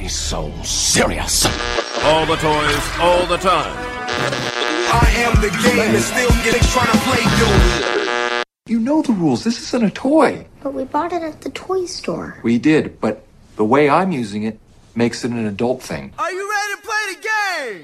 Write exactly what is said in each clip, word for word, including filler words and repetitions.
so serious. All the toys, all the time. I am the game and still getting trying to play dude. You know the rules. This isn't a toy. But we bought it at the toy store. We did, but the way I'm using it makes it an adult thing. Are you ready to play the game?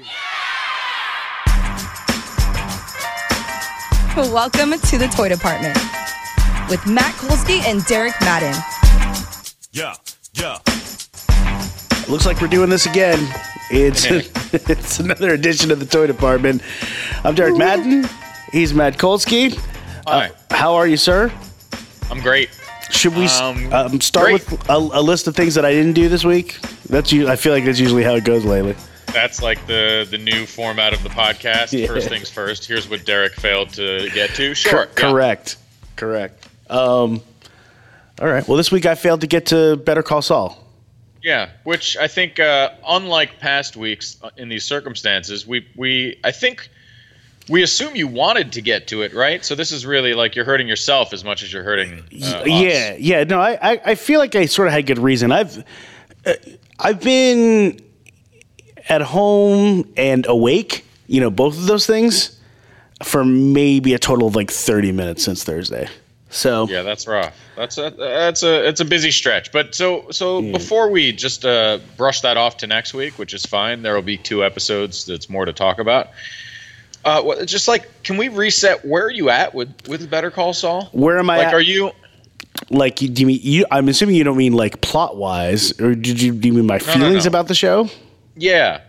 Welcome to the Toy Department with Matt Kolsky and Derek Madden. Yeah, yeah. Looks like we're doing this again. It's it's another edition of the Toy Department. I'm Derek Ooh. Madden. He's Matt Kolsky. Hi. Uh, how are you, sir? I'm great. Should we um, um, start great. with a, a list of things that I didn't do this week? That's I feel like that's usually how it goes lately. That's like the, the new format of the podcast. Yeah. First things first. Here's what Derek failed to get to. Sure. Co- correct. Yeah. Correct. Um, all right. Well, this week I failed to get to Better Call Saul. Yeah, which I think, uh, unlike past weeks in these circumstances, we we I think we assume you wanted to get to it, right? So this is really like you're hurting yourself as much as you're hurting. Uh, yeah, us. yeah. No, I, I, I feel like I sort of had good reason. I've uh, I've been at home and awake, you know, both of those things for maybe a total of like thirty minutes since Thursday. So yeah, that's rough. That's a that's a it's a busy stretch. But so so yeah. Before we just uh, brush that off to next week, which is fine, there will be two episodes. That's more to talk about. Uh, just like, can we reset? Where are you at with, with Better Call Saul? Where am I? Like, at? Are you? Like, do you mean you? I'm assuming you don't mean like plot wise, or did you? Do you mean my no, feelings no, no. about the show? Yeah.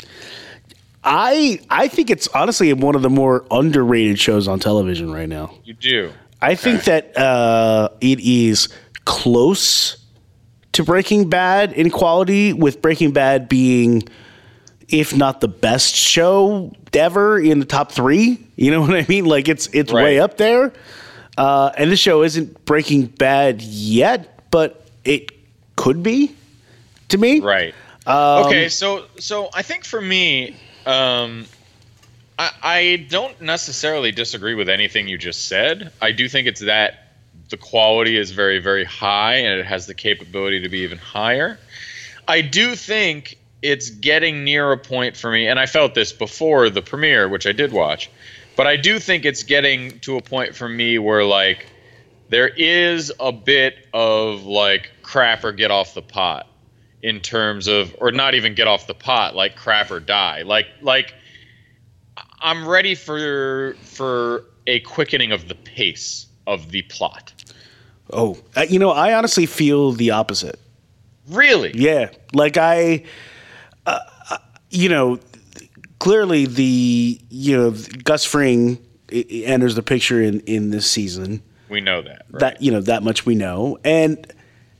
I I think it's honestly one of the more underrated shows on television right now. You do. I think that uh, it is close to Breaking Bad in quality, with Breaking Bad being, if not the best show ever, in the top three. You know what I mean? Like it's it's right. way up there. Uh, and this show isn't Breaking Bad yet, but it could be to me. Right. Um, okay. So so I think for me. Um, I, I don't necessarily disagree with anything you just said. I do think it's that the quality is very, very high and it has the capability to be even higher. I do think it's getting near a point for me, and I felt this before the premiere, which I did watch, but I do think it's getting to a point for me where, like, there is a bit of, like, crap or get off the pot in terms of, or not even get off the pot, like crap or die. Like, like, I'm ready for for a quickening of the pace of the plot. Oh, uh, you know, I honestly feel the opposite. Really? Yeah. Like I, uh, you know, clearly the, you know, Gus Fring enters the picture in, in this season. We know that. Right? That, you know, that much we know. And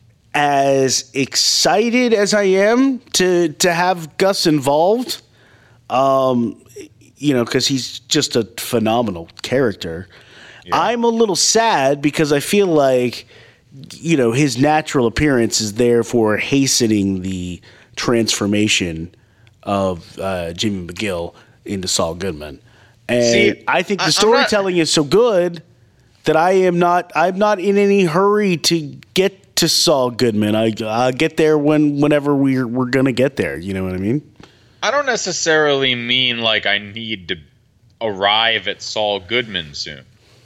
as excited as I am to, to have Gus involved, um, you know, because he's just a phenomenal character. Yeah. I'm a little sad because I feel like, you know, his natural appearance is there for hastening the transformation of uh, Jimmy McGill into Saul Goodman. And See, I think the I, storytelling not, is so good that I am not, I'm not in any hurry to get to Saul Goodman. I, I'll get there when, whenever we're, we're going to get there. You know what I mean? I don't necessarily mean like I need to arrive at Saul Goodman soon.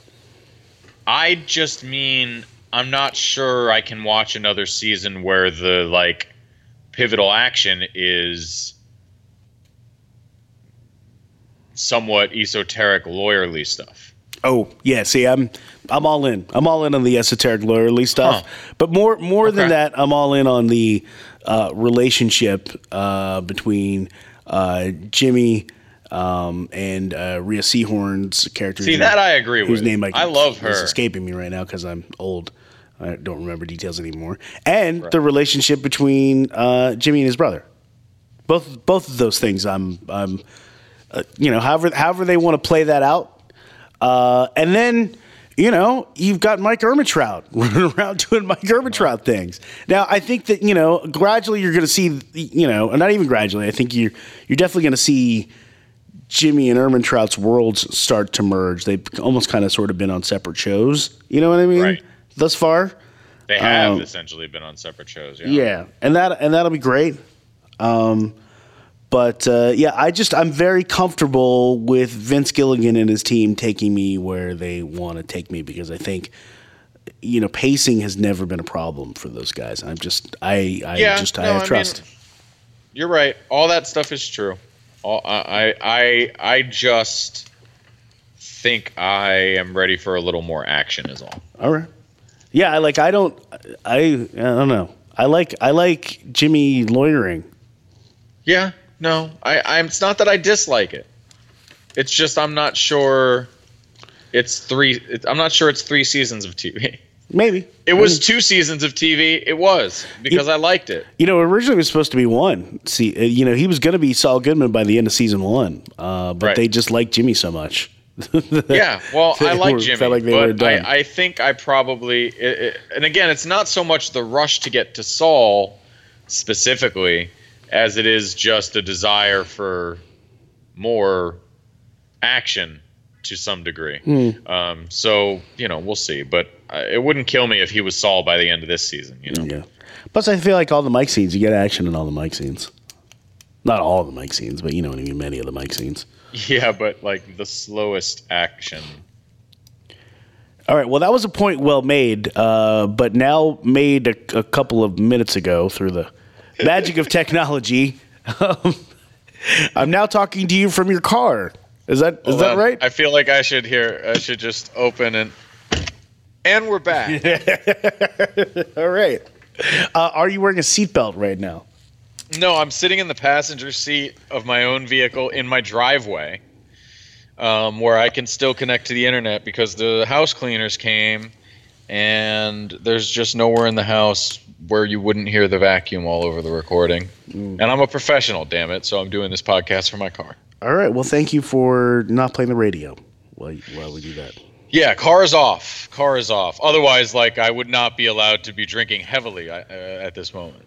I just mean I'm not sure I can watch another season where the like pivotal action is somewhat esoteric lawyerly stuff. Oh, yeah. See, I'm I'm all in. I'm all in on the esoteric lawyerly stuff. Huh. But more more Okay. than that, I'm all in on the uh, relationship uh, between uh, Jimmy um, and uh, Rhea Seehorn's character. See, that I agree with. Whose name I, I love her. is escaping me right now because I'm old. I don't remember details anymore. And Right. the relationship between uh, Jimmy and his brother. Both both of those things. I'm I'm uh, you know however however they want to play that out. Uh, and then, you know, you've got Mike Ehrmantraut running around doing Mike Ehrmantraut things. Now, I think that, you know, gradually you're going to see, you know, not even gradually, I think you're, you're definitely going to see Jimmy and Ehrmantraut's worlds start to merge. They've almost kind of sort of been on separate shows. You know what I mean? Right. Thus far. They have Um, essentially been on separate shows. Yeah. Yeah. And that, and that'll be great. Um, but uh, yeah, I just I'm very comfortable with Vince Gilligan and his team taking me where they want to take me because I think, you know, pacing has never been a problem for those guys. I'm just I I Yeah, just I no, have I trust. mean, you're right. All that stuff is true. All, I I I just think I am ready for a little more action. Is all. All right. Yeah, I like I don't I I don't know. I like I like Jimmy lawyering. Yeah. No. I. I'm. It's not that I dislike it. It's just I'm not sure. It's three. It, I'm not sure it's three seasons of T V. Maybe. It was two seasons of T V. It was because It- I liked it. You know, originally it was supposed to be one. See, uh, you know, he was going to be Saul Goodman by the end of season one, uh, but Right. they just liked Jimmy so much. Yeah, well, They I like were- Jimmy, felt like they were but done. I, I think I probably, it, it, and again, it's not so much the rush to get to Saul specifically as it is just a desire for more action to some degree. Hmm. Um, so, you know, we'll see, but uh, it wouldn't kill me if he was Saul by the end of this season, you know? Yeah. Plus, I feel like all the mic scenes, you get action in all the mic scenes. Not all the mic scenes, but you know what I mean, many of the mic scenes. Yeah, but like the slowest action. All right, well, that was a point well made, uh, but now made a, a couple of minutes ago through the magic of technology. Um, I'm now talking to you from your car. Is that is Hold that on. right? I feel like I should hear, I should just open and, and we're back. All right. Uh, are you wearing a seatbelt right now? No, I'm sitting in the passenger seat of my own vehicle in my driveway, um, where I can still connect to the internet because the house cleaners came, and there's just nowhere in the house where you wouldn't hear the vacuum all over the recording. And I'm a professional, damn it, so I'm doing this podcast from my car. All right. Well, thank you for not playing the radio while, while we do that. Yeah, car is off. Car is off. Otherwise, like, I would not be allowed to be drinking heavily uh, at this moment.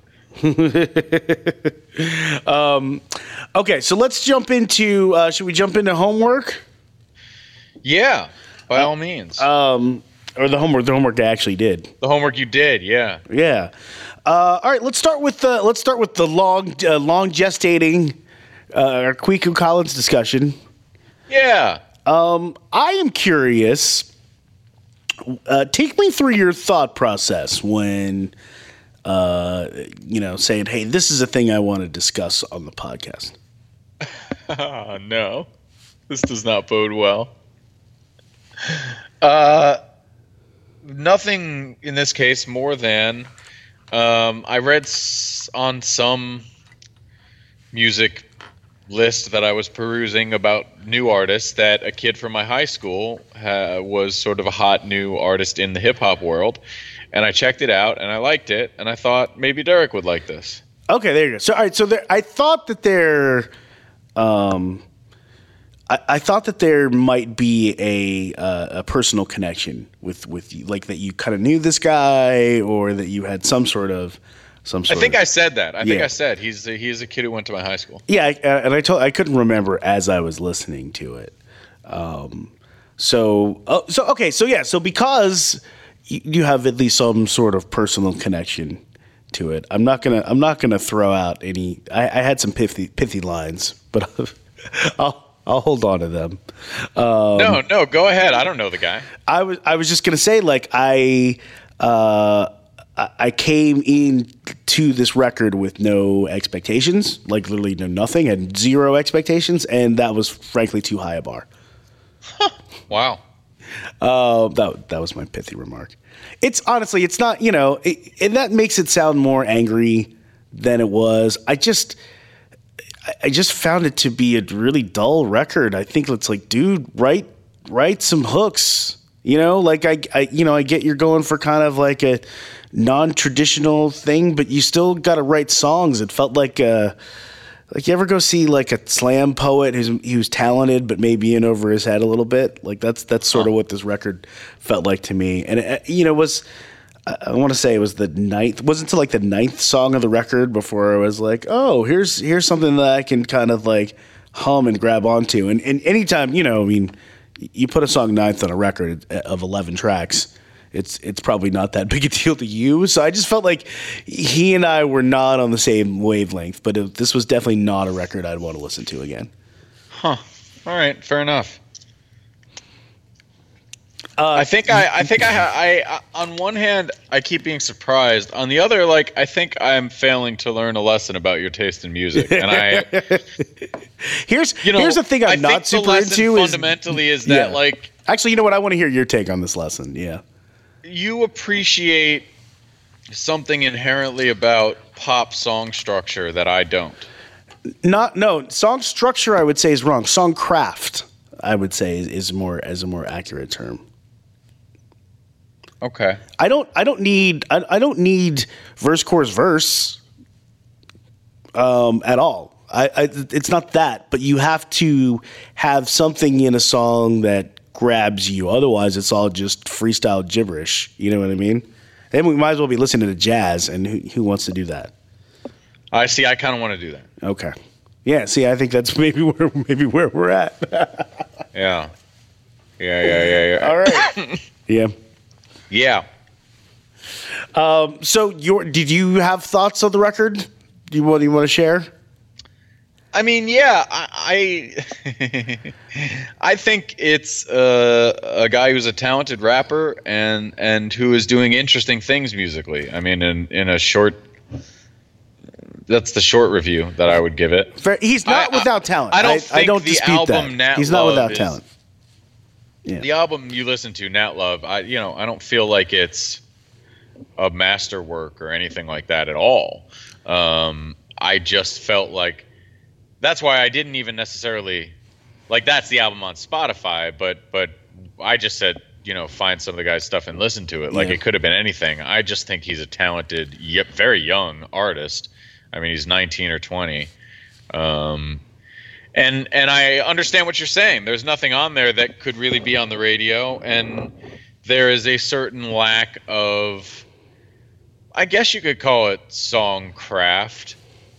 um, okay, so let's jump into. Uh, should we jump into homework? Yeah, by all means. Um, or the homework? The homework I actually did. the homework you did, yeah. Yeah. Uh, all right. Let's start with the. Let's start with the long, uh, long gestating, uh, Kweku Collins discussion. Yeah. Um, I am curious. Uh, take me through your thought process when, uh, you know, saying, "Hey, this is a thing I want to discuss on the podcast." Oh, no. This does not bode well. Uh, nothing in this case more than um, I read s- on some music list that I was perusing about new artists that a kid from my high school uh, was sort of a hot new artist in the hip hop world. And I checked it out and I liked it. And I thought maybe Derek would like this. Okay, there you go. So, all right. So, there, I thought that there, um, I, I thought that there might be a uh, a personal connection with with you, like that you kind of knew this guy, or that you had some sort of some I sort. think of, I said that. I think Yeah. I said he's a, he's a kid who went to my high school. Yeah, I, uh, and I told I couldn't remember as I was listening to it. Um, so, oh, so okay, so yeah, so because you, you have at least some sort of personal connection to it, I'm not gonna I'm not gonna throw out any. I, I had some pithy pithy lines, but I'll I'll hold on to them. Um, No, no, go ahead. I don't know the guy. I was I was just gonna say, like, I uh, I I came in to this record with no expectations, like literally no nothing, and zero expectations, and that was frankly too high a bar. Wow. Uh, that that was my pithy remark. It's honestly, it's not, you know, it, and that makes it sound more angry than it was. I just. I just found it to be a really dull record. I think it's like, dude, write write some hooks. You know, like I, I you know, I get you're going for kind of like a non-traditional thing, but you still got to write songs. It felt like uh like you ever go see like a slam poet who's who's talented but maybe in over his head a little bit. Like that's that's sort of what this record felt like to me. And it, you know, it was. I want to say it was the ninth. Wasn't until like the ninth song of the record before I was like, oh, here's here's something that I can kind of like hum and grab onto. And and anytime, you know, I mean, you put a song ninth on a record of eleven tracks, it's it's probably not that big a deal to you. So I just felt like he and I were not on the same wavelength. But it, this was definitely not a record I'd want to listen to again. Huh. All right. Fair enough. Uh, I think I, I think I, I, I, on one hand, I keep being surprised. On the other, like, I think I'm failing to learn a lesson about your taste in music. And I, here's, you know, here's the thing I'm I not think super the lesson into fundamentally is, is that, yeah. like, actually, you know what? I want to hear your take on this lesson. Yeah. You appreciate something inherently about pop song structure that I don't. Not, no, song structure, I would say, is wrong. Song craft, I would say, is, is more, as a more accurate term. Okay. I don't. I don't need. I, I don't need verse, chorus, verse. Um, at all. I, I. It's not that. But you have to have something in a song that grabs you. Otherwise, it's all just freestyle gibberish. You know what I mean? Then we might as well be listening to jazz. And who, who wants to do that? I see. I kind of want to do that. Okay. Yeah. See, I think that's maybe where maybe where we're at. yeah. Yeah. Yeah. Yeah. Yeah. All right. Yeah. Yeah. Um, so, your did you have thoughts on the record? Do you want? Do you want to share? I mean, yeah, I I, I think it's uh, a guy who's a talented rapper and and who is doing interesting things musically. I mean, in in a short, that's the short review that I would give it. Fair, he's not I, without talent. I don't I, think I don't the dispute album that. Nat He's not Love without is, talent. Yeah. The album you listen to, Nat Love, I you know I don't feel like it's a masterwork or anything like that at all. Um, I just felt like that's why I didn't even necessarily like that's the album on Spotify, but but I just said you know find some of the guy's stuff and listen to it. Like yeah. it could have been anything. I just think he's a talented, yep, very young artist. I mean, he's nineteen or twenty. Um, And and I understand what you're saying. There's nothing on there that could really be on the radio, and there is a certain lack of, I guess you could call it song craft.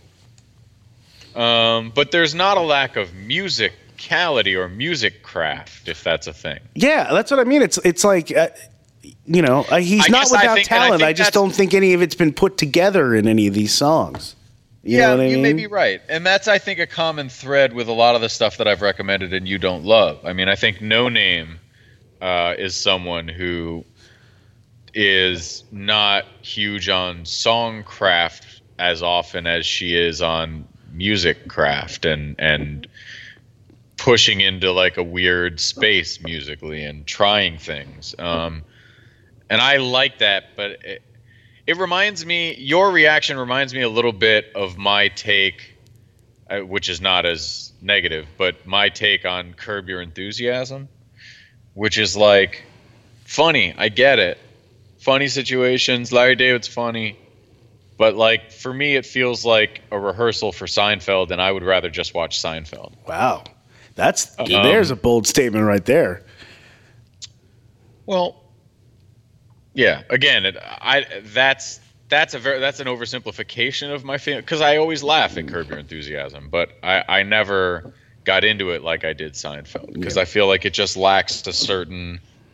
Um, but there's not a lack of musicality or music craft, if that's a thing. Yeah, that's what I mean. It's it's like, uh, you know, uh, he's I not guess I without think- talent. I I, think just that's- don't think any of it's been put together in any of these songs. You yeah, know what I you mean? may be right. And that's, I think, a common thread with a lot of the stuff that I've recommended and you don't love. I mean, I think No Name uh, is someone who is not huge on song craft as often as she is on music craft and and pushing into like a weird space musically and trying things. Um, and I like that, but it, it reminds me, your reaction reminds me a little bit of my take, uh, which is not as negative, but my take on Curb Your Enthusiasm, which is like, funny, I get it. Funny situations, Larry David's funny. But like for me, it feels like a rehearsal for Seinfeld, and I would rather just watch Seinfeld. Wow, that's Um, there's a bold statement right there. Well, yeah. Again, it, I that's that's a very that's an oversimplification of my feeling because I always laugh at Curb Your Enthusiasm, but I, I never got into it like I did Seinfeld because Yeah. I feel like it just lacks a certain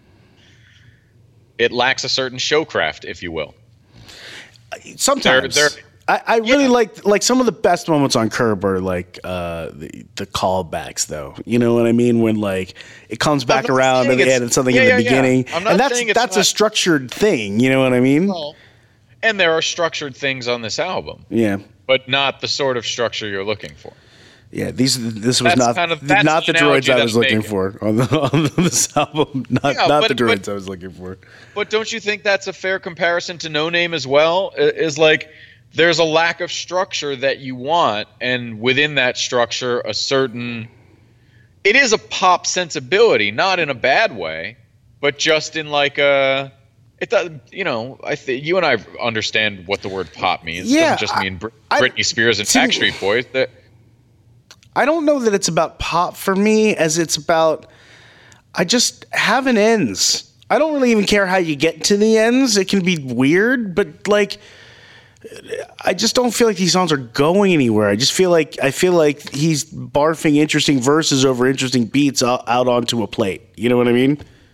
it lacks a certain showcraft, if you will. Sometimes They're- they're- I, I really Yeah. like like some of the best moments on Curb are like uh, the the callbacks, though. You know what I mean? When like it comes back not around saying at the it's- end and something yeah, in the yeah, yeah. beginning, I'm not and that's saying it's that's a not- structured thing. You know what I mean? And there are structured things on this album, Yeah, but not the sort of structure you're looking for. yeah. These this was That's not kind of- that's not the the droids analogy I that was I'm looking making. for on, the, on this album. Not Yeah, not but- the droids but- I was looking for. But don't you think that's a fair comparison to No Name as well? I- Is like there's a lack of structure that you want, and within that structure, a certain it is a pop sensibility, not in a bad way, but just in like a it does. You know, I think you and I understand what the word pop means. Yeah, it doesn't just I- mean Br- I- Britney Spears and see- Backstreet Boys. That I don't know that it's about pop for me as it's about I just have an ends. I don't really even care how you get to the ends. It can be weird, but like I just don't feel like these songs are going anywhere. I just feel like I feel like he's barfing interesting verses over interesting beats out, out onto a plate. You know what I mean?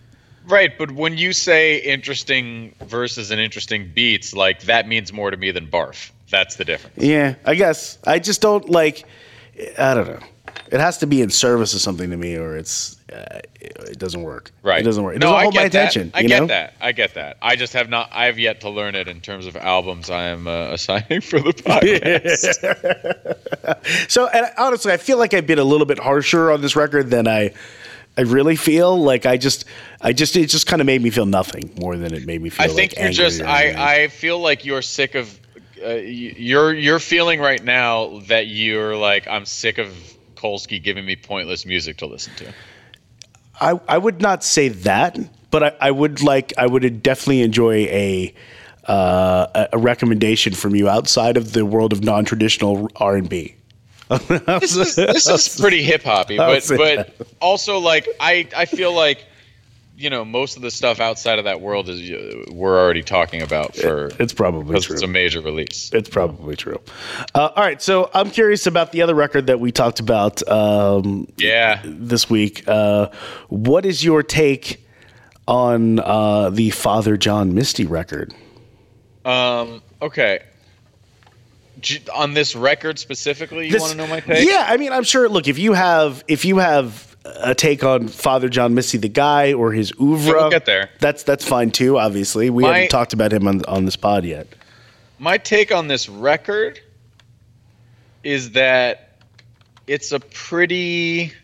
Right, but when you say interesting verses and interesting beats, like that means more to me than barf. That's the difference. Yeah, I guess. I just don't like. I don't know. It has to be in service of something to me, or it's uh, it doesn't work. Right. It doesn't work. It no, doesn't I hold get my attention. That. I you get know? that. I get that. I just have not. I have yet to learn it in terms of albums I am uh, assigning for the podcast. So, and honestly, I feel like I've been a little bit harsher on this record than I. I really feel like I just, I just, it just kind of made me feel nothing more than it made me feel. I think like you're angry just. or anything. I. I feel like you're sick of. Uh, you're you're feeling right now that you're like I'm sick of Kolsky giving me pointless music to listen to. I, I would not say that, but I, I would like I would definitely enjoy a uh, a recommendation from you outside of the world of non-traditional R and B. This is this is pretty hip hoppy, I'll but say but that. also like I I feel like you know most of the stuff outside of that world is uh, we're already talking about for It's probably because true. it's a major release. It's probably true. Uh, all right, so I'm curious about the other record that we talked about um, Yeah. this week. Uh, what is your take on uh, the Father John Misty record? Um. Okay. J- On this record specifically, you This- want to know my take? Yeah, I mean, I'm sure. Look, if you have if you have a take on Father John Misty, the guy, or his oeuvre, Yeah, we'll get there. That's that's fine too. Obviously, we My- haven't talked about him on on this pod yet. My take on this record is that it's a pretty.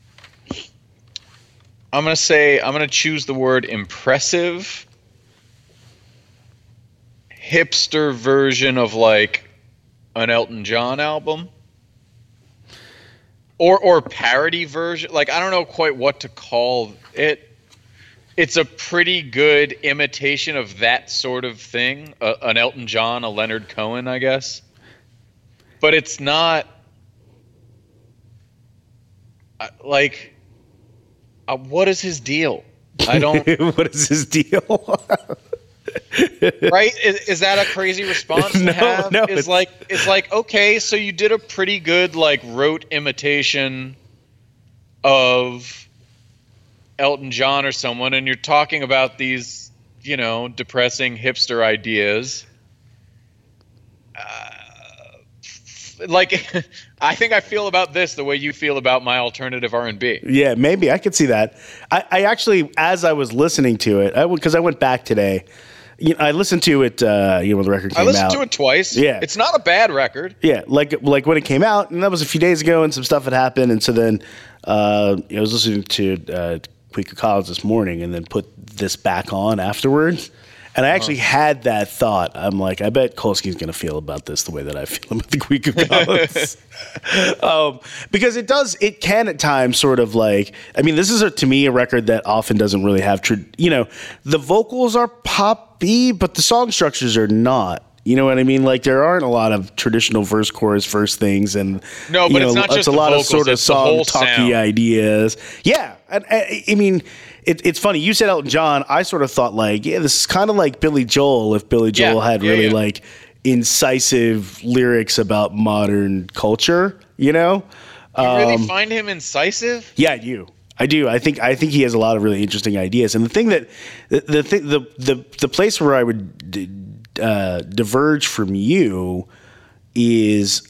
I'm gonna say I'm gonna choose the word impressive. Hipster version of like an Elton John album. Or or parody version. Like I don't know quite what to call it. It's a pretty good imitation of that sort of thing. Uh, an Elton John, a Leonard Cohen, I guess. But it's not uh, like uh, what is his deal? I don't What is his deal? right? Is, is that a crazy response to No, have? no, It's it's- like it's like okay, so you did a pretty good like rote imitation of Elton John or someone, and you're talking about these, you know, depressing hipster ideas. Uh, like, I think I feel about this the way you feel about my alternative R and B. Yeah, maybe I could see that. I, I actually, as I was listening to it, because I, I went back today, you know, I listened to it. Uh, you know, when the record came I listened out. to it twice. Yeah. It's not a bad record. Yeah, like like when it came out, and that was a few days ago, and some stuff had happened, and so then uh, I was listening to uh, Quaker College this morning, and then put this back on afterwards, and I actually had that thought. I'm like, I bet Kolsky's going to feel about this the way that I feel about the Quaker College, um, because it does, it can at times sort of like, I mean, this is a, to me a record that often doesn't really have, tra- you know, the vocals are poppy, but the song structures are not. You know what I mean? Like there aren't a lot of traditional verse, chorus, verse things, and No, but you it's know, not just a the lot vocals, of sort of it's the song whole talky sound. ideas. Yeah, and, I, I mean, it, it's funny. You said Elton John. I sort of thought like, yeah, this is kind of like Billy Joel. If Billy Joel Yeah, had yeah, really yeah. like incisive lyrics about modern culture, you know? You really Um, find him incisive? Yeah, I do. I do. I think I think he has a lot of really interesting ideas. And the thing that the the thing, the, the the place where I would d- uh, diverge from you is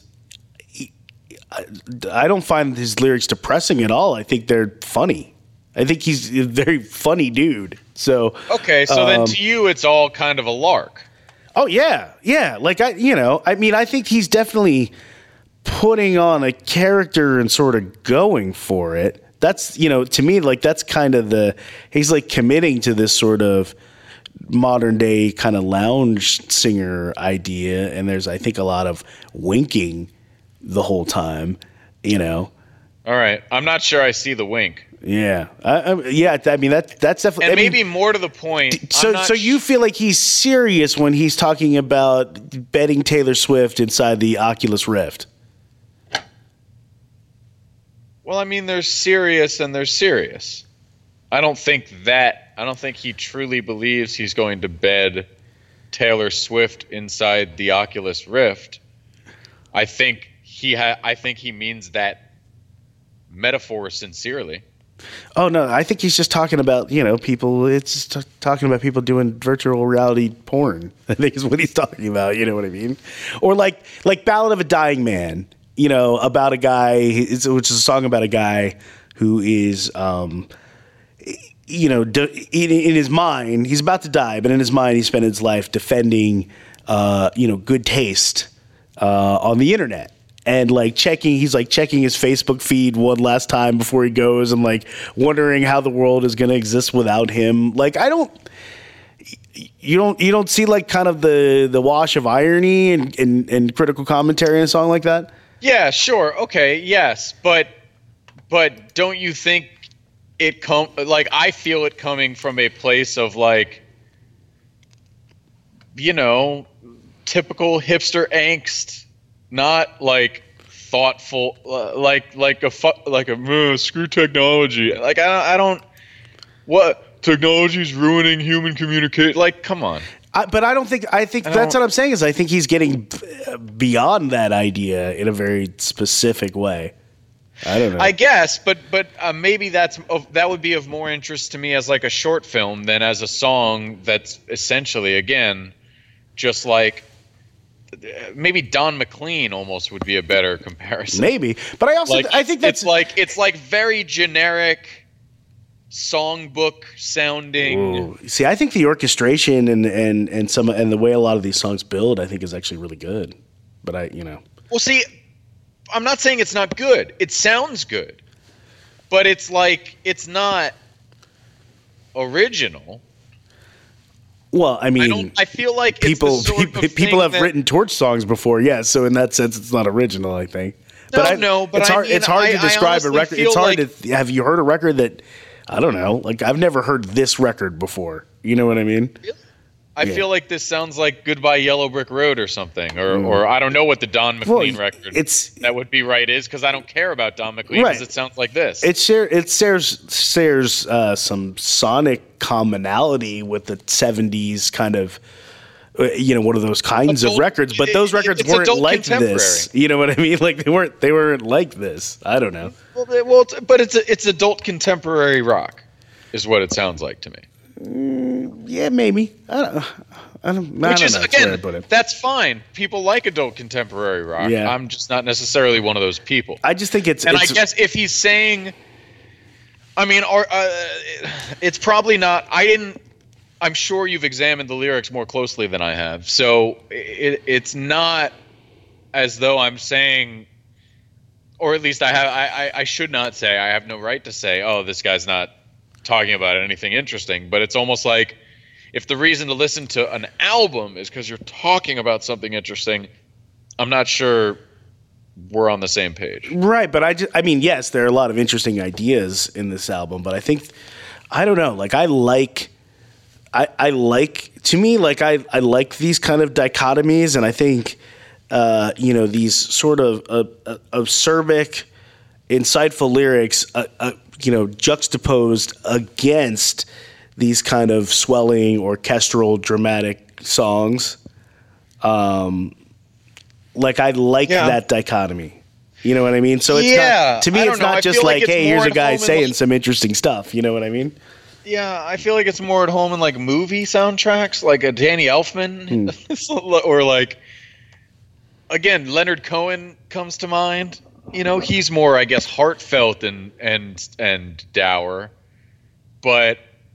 I don't find his lyrics depressing at all. I think they're funny. I think he's a very funny dude. So Okay, so then um, to you, it's all kind of a lark. Oh yeah, yeah. Like I, you know, I mean, I think he's definitely putting on a character and sort of going for it. That's, you know, to me, like that's kind of the he's like committing to this sort of modern day kind of lounge singer idea, and there's I think a lot of winking the whole time. You know, All right, I'm not sure I see the wink. yeah, I, I, yeah. I mean that that's definitely And I mean, maybe more to the point. So, I'm not so you sh- feel like he's serious when he's talking about betting Taylor Swift inside the Oculus Rift? Well, I mean, there's serious and there's serious. I don't think that. I don't think he truly believes he's going to bed Taylor Swift inside the Oculus Rift. I think he. Ha- I think he means that metaphor sincerely. Oh no, I think he's just talking about, you know, people. It's just t- talking about people doing virtual reality porn. I think is what he's talking about. You know what I mean? Or like like Ballad of a Dying Man. You know, about a guy, it's, which is a song about a guy who is, um, you know, de- in, in his mind, he's about to die, but in his mind, he spent his life defending, uh, you know, good taste uh, on the internet. And like checking, he's like checking his Facebook feed one last time before he goes, and like wondering how the world is going to exist without him. Like I don't, you don't, you don't see like kind of the the wash of irony and and, and critical commentary in a song like that. Yeah, sure, okay, yes, but but don't you think it come like I feel it coming from a place of like, you know, typical hipster angst. Not like thoughtful, uh, like like a fu- like a uh, screw technology. Like I don't, I don't. What technology's ruining human communication? Like, come on. I, but I don't think. I think I that's don't- what I'm saying. Is I think he's getting b- beyond that idea in a very specific way. I don't know. I guess, but but uh, maybe that's of, that would be of more interest to me as like a short film than as a song that's essentially again just like. Maybe Don McLean almost would be a better comparison. Maybe, but I also like, I think that's it's like it's like very generic songbook sounding. Ooh. See, I think the orchestration and and and some and the way a lot of these songs build, I think, is actually really good. But I, you know, Well, see, I'm not saying it's not good. It sounds good, but it's like it's not original. well, I mean, I don't. I feel like people it's the sort pe- of people thing have that- written Torch songs before, yes. So in that sense, it's not original, I think. No, I, no, but it's I hard. mean, it's hard I- to I describe a honestly record. feel It's hard like- to. Have you heard a record that? I don't know. Like I've never heard this record before. You know what I mean? I Yeah. feel like this sounds like "Goodbye Yellow Brick Road" or something, or or I don't know what the Don McLean Well, record it's- that would be right is because I don't care about Don McLean because Right. it sounds like this. It share it shares shares uh, some sonic commonality with the seventies kind of. uh, You know, one of those kinds Adult- of records, but those it- records it's weren't adult like contemporary. this. You know what I mean? Like they weren't. They weren't like this. I don't know. well, they- well, it's- but it's a, it's adult contemporary rock, is what it sounds like to me. Yeah, maybe. I don't. I don't. I Which don't is know. That's where I again, put it. that's fine. People like adult contemporary rock. Yeah. I'm just not necessarily one of those people. I just think it's. and it's I guess if he's saying, I mean, or uh, it's probably not. I didn't. I'm sure you've examined the lyrics more closely than I have, so it, it's not as though I'm saying, or at least I have. I, I, I should not say. I have no right to say, oh, this guy's not talking about anything interesting. But it's almost like if the reason to listen to an album is because you're talking about something interesting, I'm not sure we're on the same page. Right, but I just, I mean, yes, there are a lot of interesting ideas in this album, but I think, I don't know, like I like, I, I like, to me, like I, I like these kind of dichotomies, and I think, uh, you know, these sort of uh, uh, acerbic, insightful lyrics, uh, uh, you know, juxtaposed against these kind of swelling, orchestral, dramatic songs. Um, like I like Yeah. that dichotomy. You know what I mean? So it's Yeah, not, to me, I it's don't know. not I just feel like like, it's hey, more here's a at guy home in, saying like- some interesting stuff. You know what I mean? Yeah, I feel like it's more at home in like movie soundtracks, like a Danny Elfman, or like again Leonard Cohen comes to mind. You know, he's more, I guess, heartfelt and and and dour, but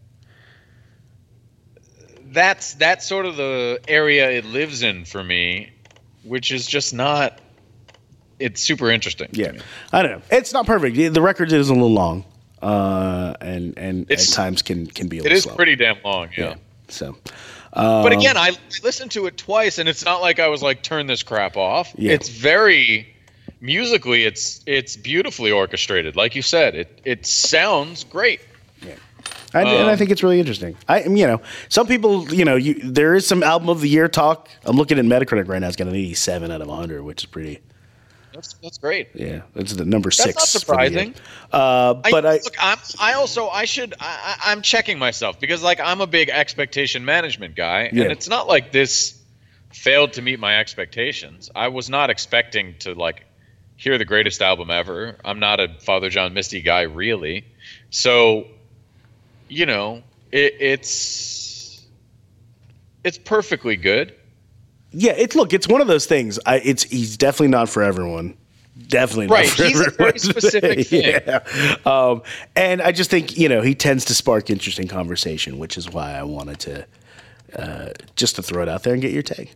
that's that's sort of the area it lives in for me, which is just not. It's super interesting. to Yeah. me. I don't know. It's not perfect. The record is a little long, uh, and and It's- at times can can be a It little is slow. pretty damn long. Yeah. Yeah. So. But Um, again, I listened to it twice, and it's not like I was like, "Turn this crap off." Yeah. It's very musically, it's it's beautifully orchestrated, like you said. It it sounds great. I, and I Um, think it's really interesting. I, you know, some people, you know, you there is some album of the year talk. I'm looking at Metacritic right now. It's got an eighty-seven out of one hundred, which is pretty. That's that's great. Yeah, it's the number That's six. not for the surprising. year. Uh, but I, look, I'm I also I should I, I- I'm checking myself because like I'm a big expectation management guy, Yeah. and it's not like this failed to meet my expectations. I was not expecting to like hear the greatest album ever. I'm not a Father John Misty guy, really. So, you know, it, it's it's perfectly good. Yeah, it's look, it's one of those things. I, it's he's definitely not for everyone. Definitely not right. for He's everyone. a very specific thing. Yeah. Um, and I just think, you know, he tends to spark interesting conversation, which is why I wanted to uh, just to throw it out there and get your take.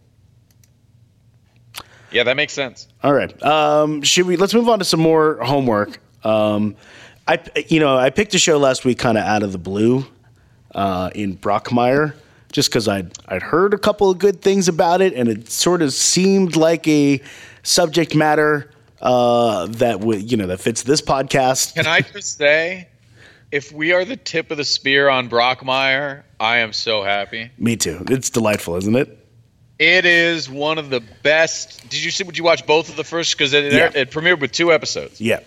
Yeah, that makes sense. All right. Um, should we? Let's move on to some more homework. Um, I, you know, I picked a show last week, kind of out of the blue, uh, in Brockmire, just because I'd I'd heard a couple of good things about it, and it sort of seemed like a subject matter uh, that would, you know, that fits this podcast. Can I just say, if we are the tip of the spear on Brockmire, I am so happy. Me too. It's delightful, isn't it? It is one of the best. Did you see? Would you watch both of the first? Because it, Yeah. it premiered with two episodes. Yeah.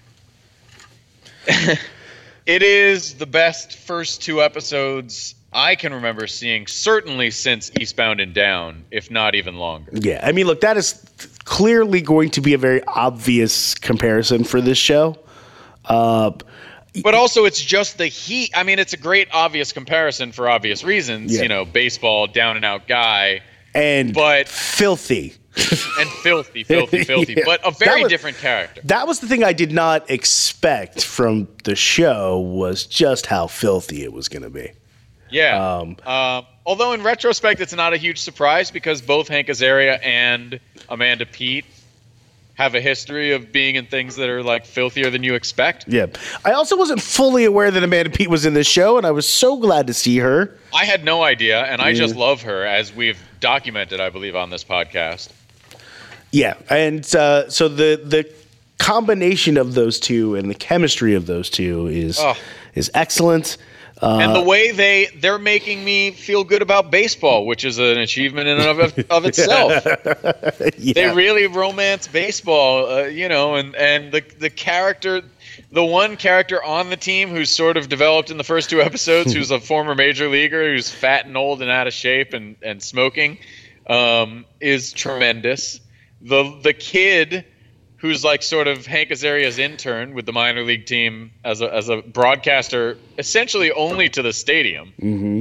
It is the best first two episodes I can remember seeing, certainly since Eastbound and Down, if not even longer. Yeah. I mean, look, that is clearly going to be a very obvious comparison for this show. Uh, But also, it's just the heat. I mean, it's a great obvious comparison for obvious reasons. Yeah. You know, baseball, down and out guy, and but filthy. and filthy, filthy, filthy. Yeah. But a very That was- different character. That was the thing I did not expect from the show, was just how filthy it was going to be. Yeah. Um, Um, although in retrospect, it's not a huge surprise because both Hank Azaria and Amanda Peet have a history of being in things that are like filthier than you expect. Yeah. I also wasn't fully aware that Amanda Peet was in this show, and I was so glad to see her. I had no idea, and I Yeah. just love her, as we've documented, I believe, on this podcast. Yeah. And uh, so the the combination of those two and the chemistry of those two is Oh. is excellent. Uh, And the way they they're making me feel good about baseball, which is an achievement in and of, of itself. yeah. They really romance baseball, uh, you know, and, and the the character, the one character on the team who's sort of developed in the first two episodes, who's a former major leaguer, who's fat and old and out of shape and, and smoking, um, is tremendous. The the kid who's like sort of Hank Azaria's intern with the minor league team as a, as a broadcaster, essentially only to the stadium. Mm-hmm.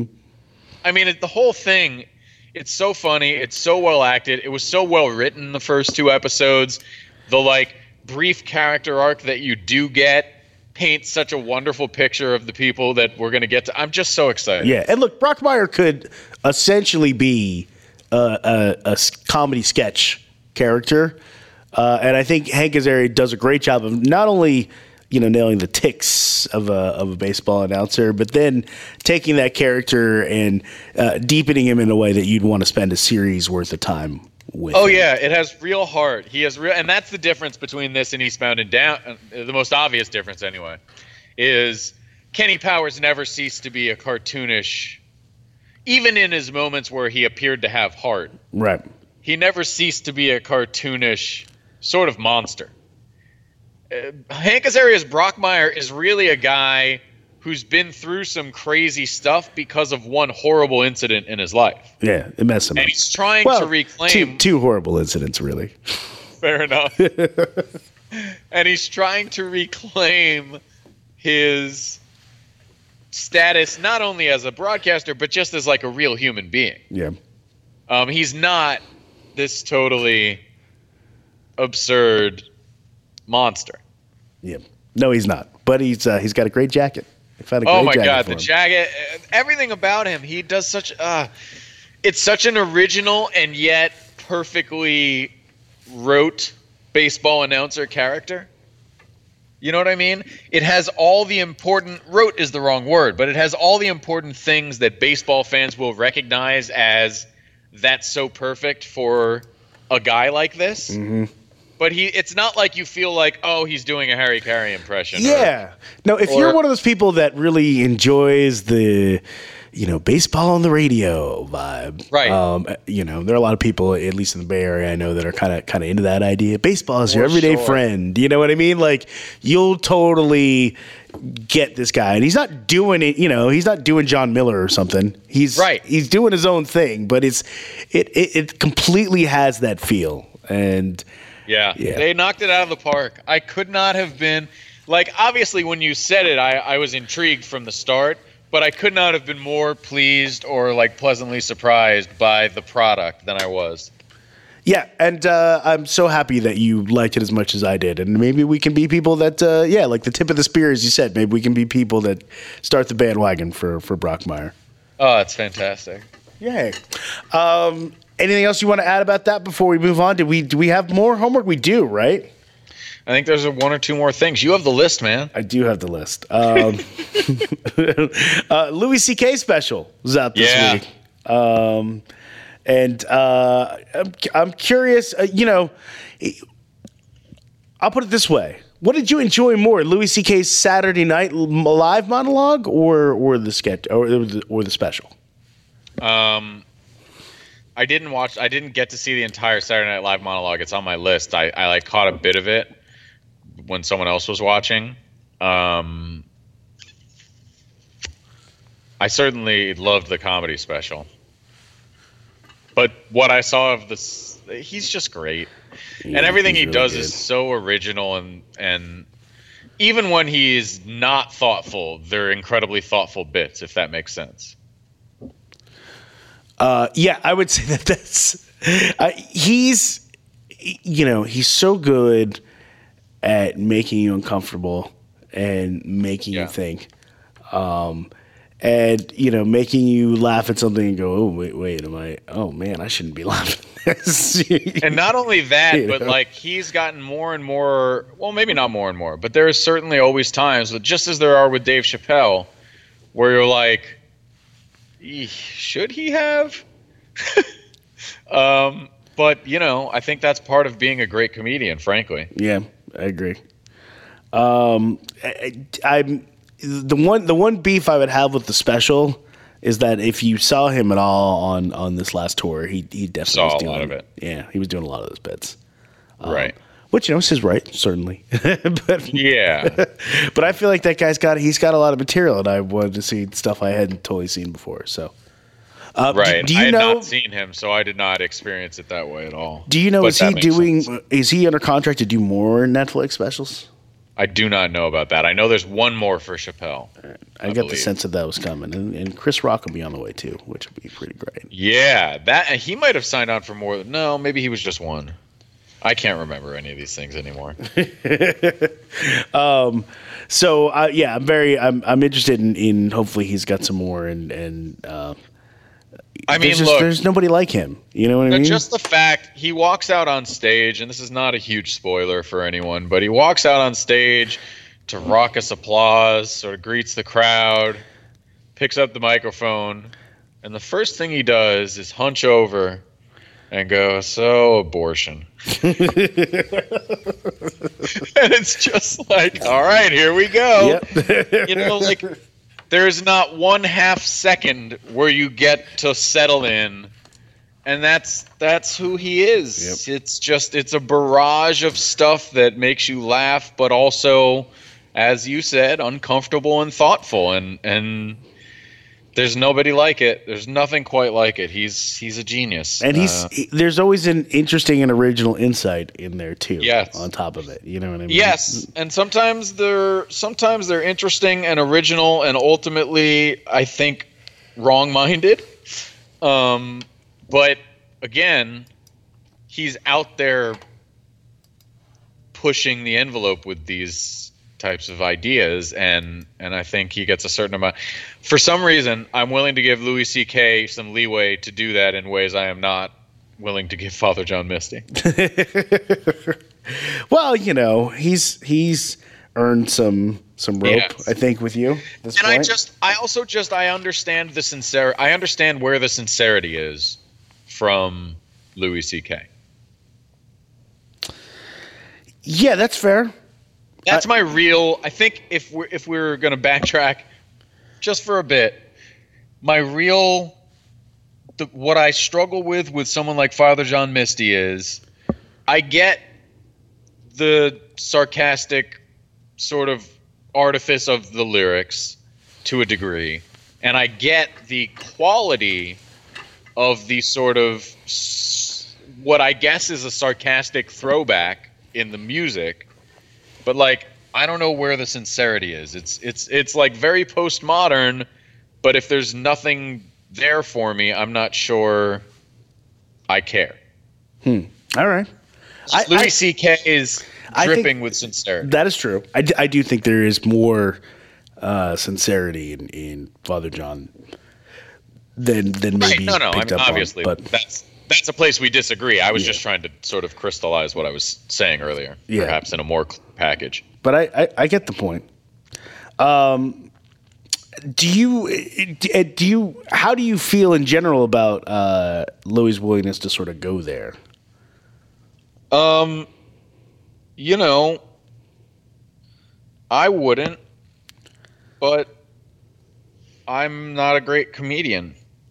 I mean, it, the whole thing, it's so funny. It's so well acted. It was so well written, the first two episodes. The like brief character arc that you do get paints such a wonderful picture of the people that we're going to get to. I'm just so excited. Yeah. And look, Brockmire could essentially be a, a, a s- comedy sketch character. Uh, and I think Hank Azaria does a great job of not only, you know, nailing the tics of a of a baseball announcer, but then taking that character and uh, deepening him in a way that you'd want to spend a series worth of time with. Oh him. yeah, it has real heart. He has real, and that's the difference between this and Eastbound and Down. Uh, the most obvious difference, anyway, is Kenny Powers never ceased to be a cartoonish, even in his moments where he appeared to have heart. Right. He never ceased to be a cartoonish sort of monster. Uh, Hank Azaria's Brockmire is really a guy who's been through some crazy stuff because of one horrible incident in his life. Yeah, it messed him And up. he's trying well, to reclaim... two, two horrible incidents, really. Fair enough. And he's trying to reclaim his status not only as a broadcaster, but just as like a real human being. Yeah. Um, he's not this totally absurd monster. Yeah. No, he's not. But he's uh, he's got a great jacket. They found a great Oh my jacket god, for the him. jacket, uh, everything about him. He does such uh it's such an original and yet perfectly rote baseball announcer character. You know what I mean? It has all the important rote is the wrong word, but it has all the important things that baseball fans will recognize as that's so perfect for a guy like this. Mm-hmm. But he it's not like you feel like, oh, he's doing a Harry Carey impression. or- Yeah. No, if or- you're one of those people that really enjoys the, you know, baseball on the radio vibe, Right. Um, you know, there are a lot of people, at least in the Bay Area, I know, that are kind of kind of into that idea. Baseball is your For everyday sure. friend. You know what I mean? Like, you'll totally get this guy, and he's not doing it. You know, he's not doing John Miller or something. He's Right. He's doing his own thing, but it's it it, it completely has that feel, and Yeah. Yeah. They knocked it out of the park. I could not have been like obviously when you said it, I, I was intrigued from the start, but I could not have been more pleased or like pleasantly surprised by the product than I was. Yeah, and uh, I'm so happy that you liked it as much as I did. And maybe we can be people that, uh, yeah, like the tip of the spear, as you said. Maybe we can be people that start the bandwagon for, for Brockmire. Oh, that's fantastic. Yay. Um, anything else you want to add about that before we move on? Did we do we have more homework? We do, right? I think there's a one or two more things. You have the list, man. I do have the list. Um, uh, Louis C K special was out this Yeah. week. Um, and uh, I'm, I'm curious, uh, you know, I'll put it this way. What did you enjoy more, Louis C K's Saturday Night Live monologue or or the sketch or the, or the special? Um, I didn't watch. I didn't get to see the entire Saturday Night Live monologue. It's on my list. I, I like caught a bit of it when someone else was watching. Um, I certainly loved the comedy special, but what I saw of this, he's just great, Yeah, and everything he's he really does good. is so original and and. Even when he's not thoughtful, they're incredibly thoughtful bits, if that makes sense. Uh, yeah, I would say that that's uh, he's, you know, he's so good at making you uncomfortable and making Yeah. you think, um, and you know, making you laugh at something and go, oh wait, wait, am I? Oh man, I shouldn't be laughing. And not only that, You but know? like he's gotten more and more. Well, maybe not more and more, but there is certainly always times, but just as there are with Dave Chappelle, where you're like, "Eesh, should he have? um, but you know, I think that's part of being a great comedian, frankly. Yeah, I agree. Um, I, I'm the one. The one beef I would have with the special is that if you saw him at all on, on this last tour, he he definitely Saw was a doing, lot of it. Yeah, he was doing a lot of those bits. Um, Right. Which, you know, is his right, certainly. but Yeah. but I feel like that guy's got he's got a lot of material, and I wanted to see stuff I hadn't totally seen before. So, uh, do- Right. Do, I you had know? not seen him, so I did not experience it that way at all. Do you know? But Is he that makes doing? sense. Is he under contract to do more Netflix specials? I do not know about that. I know there's one more for Chappelle. I, I got the believe. sense that that was coming, and, and Chris Rock will be on the way too, which would be pretty great. Yeah, that and he might have signed on for more. No, maybe he was just one. I can't remember any of these things anymore. So uh, yeah, I'm very I'm I'm interested in, in hopefully he's got some more, and and uh, I mean, there's just, look, there's nobody like him. You know what I no, mean? just the fact he walks out on stage, and this is not a huge spoiler for anyone, but he walks out on stage to raucous applause, sort of greets the crowd, picks up the microphone, and the first thing he does is hunch over and go, "So, abortion." And it's just like, all right, here we go. Yep. You know, like there's not one half second where you get to settle in, and that's that's who he is. Yep. It's just it's a barrage of stuff that makes you laugh, but also, as you said, uncomfortable and thoughtful, and and there's nobody like it. There's nothing quite like it. He's he's a genius. And he's Uh, he- there's always an interesting and original insight in there too. Yes. On top of it, you know what I mean? Yes, and sometimes they're sometimes they're interesting and original, and ultimately, I think, wrong-minded. Um, but again, he's out there pushing the envelope with these types of ideas, and and I think he gets a certain amount. For some reason, I'm willing to give Louis C K some leeway to do that in ways I am not willing to give Father John Misty. Well, you know, he's he's earned some some rope, Yes. I think, with you. At this And point. I just, I also just, I understand the sincerity. I understand where the sincerity is from Louis C K. yeah, that's fair. That's my real. I think if we're if we're gonna backtrack, just for a bit, my real, the, what I struggle with with someone like Father John Misty is, I get the sarcastic sort of artifice of the lyrics to a degree, and I get the quality of the sort of s- what I guess is a sarcastic throwback in the music, but like I don't know where the sincerity is. It's it's it's like very postmodern, but if there's nothing there for me, I'm not sure I care. Hmm. All right. Louis C K is I dripping think with sincerity. That is true. I, d- I do think there is more uh, sincerity in, in Father John than than Right, maybe no, no. I picked mean, up obviously, on. But that's that's a place we disagree. I was Yeah. just trying to sort of crystallize what I was saying earlier, Yeah. perhaps in a more clear package. but I, I, I get the point. Um, do you do you how do you feel in general about uh, Louis' willingness to sort of go there? Um, you know, I wouldn't, but I'm not a great comedian.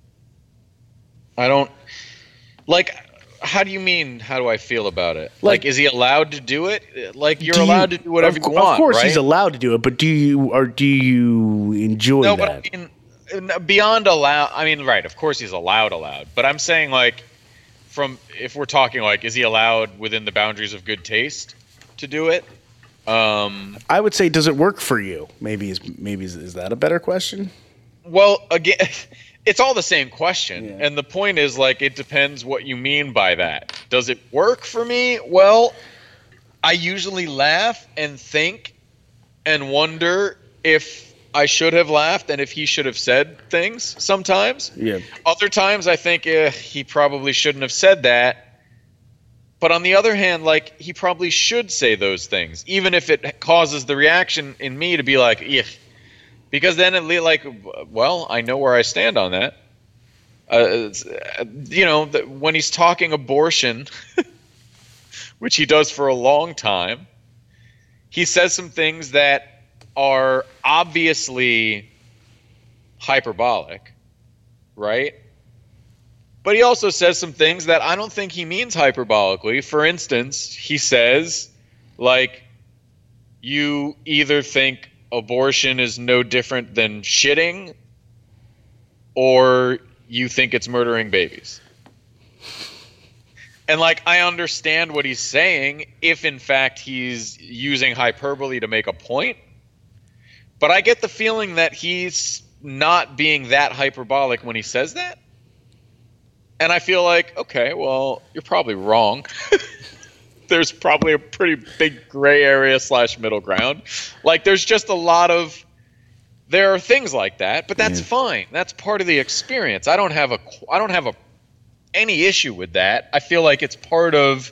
I don't like. How do you mean? How do I feel about it? Like, Like- is he allowed to do it? Like, you're Do you- allowed to do whatever of, you cou- want. Of course, right? he's allowed to do it, but do you or do you enjoy No, that? but I mean, beyond allow. I mean, right? Of course, he's allowed, allowed. But I'm saying, like, from if we're talking, like, is he allowed within the boundaries of good taste to do it? Um, I would say, does it work for you? Maybe is maybe is, is that a better question? well, again, it's all the same question, Yeah. and the point is, like, it depends what you mean by that. Does it work for me? Well, I usually laugh and think and wonder if I should have laughed and if he should have said things sometimes. Yeah. Other times I think eh, he probably shouldn't have said that. But on the other hand, like, he probably should say those things, even if it causes the reaction in me to be like, "Ugh," because then it le- like, well, I know where I stand on that. Uh, it's, uh, you know, the, when he's talking abortion, which he does for a long time, he says some things that are obviously hyperbolic, right? But he also says some things that I don't think he means hyperbolically. For instance, he says, like, you either think abortion is no different than shitting, or you think it's murdering babies. And, like, I understand what he's saying if, in fact, he's using hyperbole to make a point. But I get the feeling that he's not being that hyperbolic when he says that. And I feel like, okay, well, you're probably wrong. There's probably a pretty big gray area slash middle ground. Like, there's just a lot of, there are things like that, but that's Yeah. fine. That's part of the experience. I don't have a, I don't have a, any issue with that. I feel like it's part of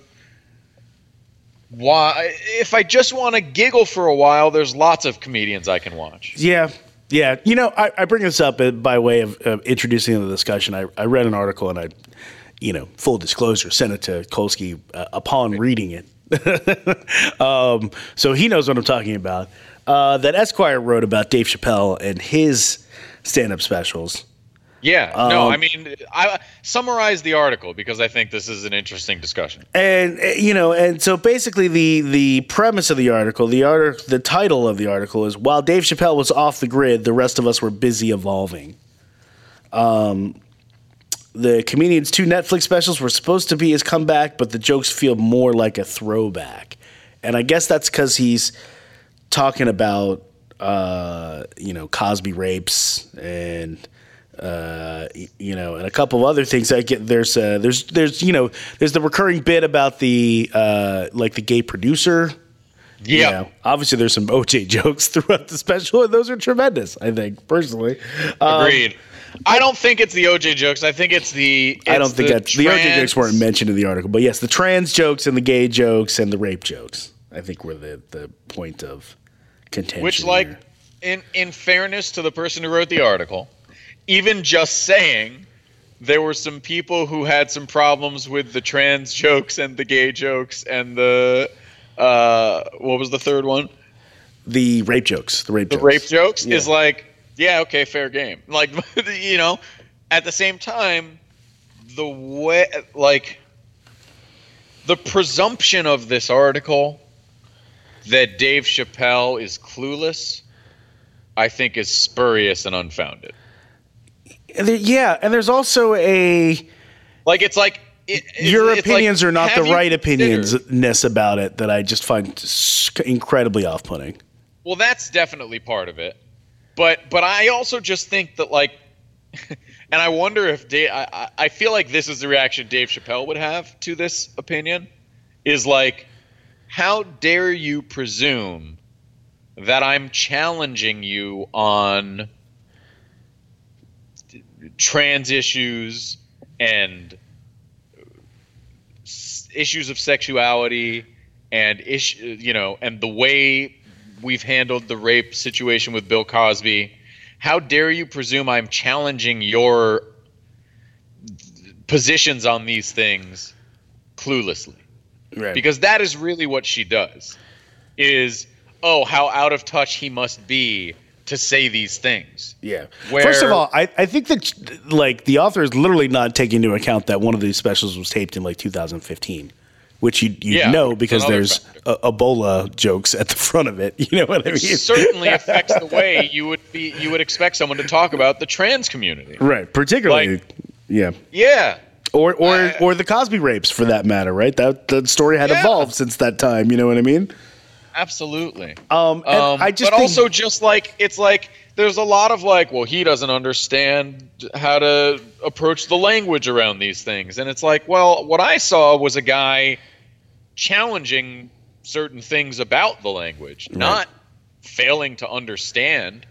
why, if I just want to giggle for a while, there's lots of comedians I can watch. Yeah, yeah. You know, I, I bring this up uh, by way of uh, introducing the discussion. I, I read an article and I, you know, full disclosure, sent it to Kolsky uh, upon reading it. um, so he knows what I'm talking about. Uh, that Esquire wrote about Dave Chappelle and his stand-up specials. Yeah, no, Um, I mean, I summarize the article because I think this is an interesting discussion. And uh, you know, and so basically, the the premise of the article, the art, the title of the article is: while Dave Chappelle was off the grid, the rest of us were busy evolving. Um, the comedian's two Netflix specials were supposed to be his comeback, but the jokes feel more like a throwback, and I guess that's because he's talking about uh, you know Cosby rapes and. Uh, y- you know, and a couple of other things. I get there's uh, there's there's you know there's the recurring bit about the uh, like the gay producer. You Yeah. know, obviously there's some O J jokes throughout the special, and those are tremendous. I think personally. Um, Agreed. I don't think it's the O J jokes. I think it's the. I don't it's think the that the O J trans- jokes weren't mentioned in the article, but yes, the trans jokes and the gay jokes and the rape jokes. I think were the the point of contention. Which, like, here. in in fairness to the person who wrote the article, even just saying there were some people who had some problems with the trans jokes and the gay jokes and the uh, what was the third one? the rape jokes, the rape The jokes. rape jokes is Yeah. like, yeah, okay, fair game. Like, you know, at the same time, the way, like, the presumption of this article that Dave Chappelle is clueless, I think is spurious and unfounded. And there- yeah, and there's also a Like, it's like it, your it's opinions like, are not have the you right considered- opinions about it that I just find s- incredibly off-putting. Well, that's definitely part of it, but but I also just think that like, and I wonder if Dave, I I- I feel like this is the reaction Dave Chappelle would have to this opinion, is like, how dare you presume that I'm challenging you on trans issues and s- issues of sexuality and issue, you know, and the way we've handled the rape situation with Bill Cosby. How dare you presume I'm challenging your positions on these things cluelessly? Right. Because that is really what she does. Is, oh, how out of touch he must be to say these things. Yeah. Where- First of all, I, I think that like the author is literally not taking into account that one of these specials was taped in like two thousand fifteen, which you you Yeah, know it's because another there's factor. a, Ebola jokes at the front of it. You know what I mean? It certainly affects the way you would be you would expect someone to talk about the trans community. Right. Particularly. Like- yeah. Yeah. Or or I- or the Cosby rapes for that matter, right? That the story had Yeah. evolved since that time. You know what I mean? Absolutely. Um, and Um, I just but think, also just like it's like there's a lot of like, well, he doesn't understand how to approach the language around these things, and it's like, well, what I saw was a guy challenging certain things about the language, not failing to understand.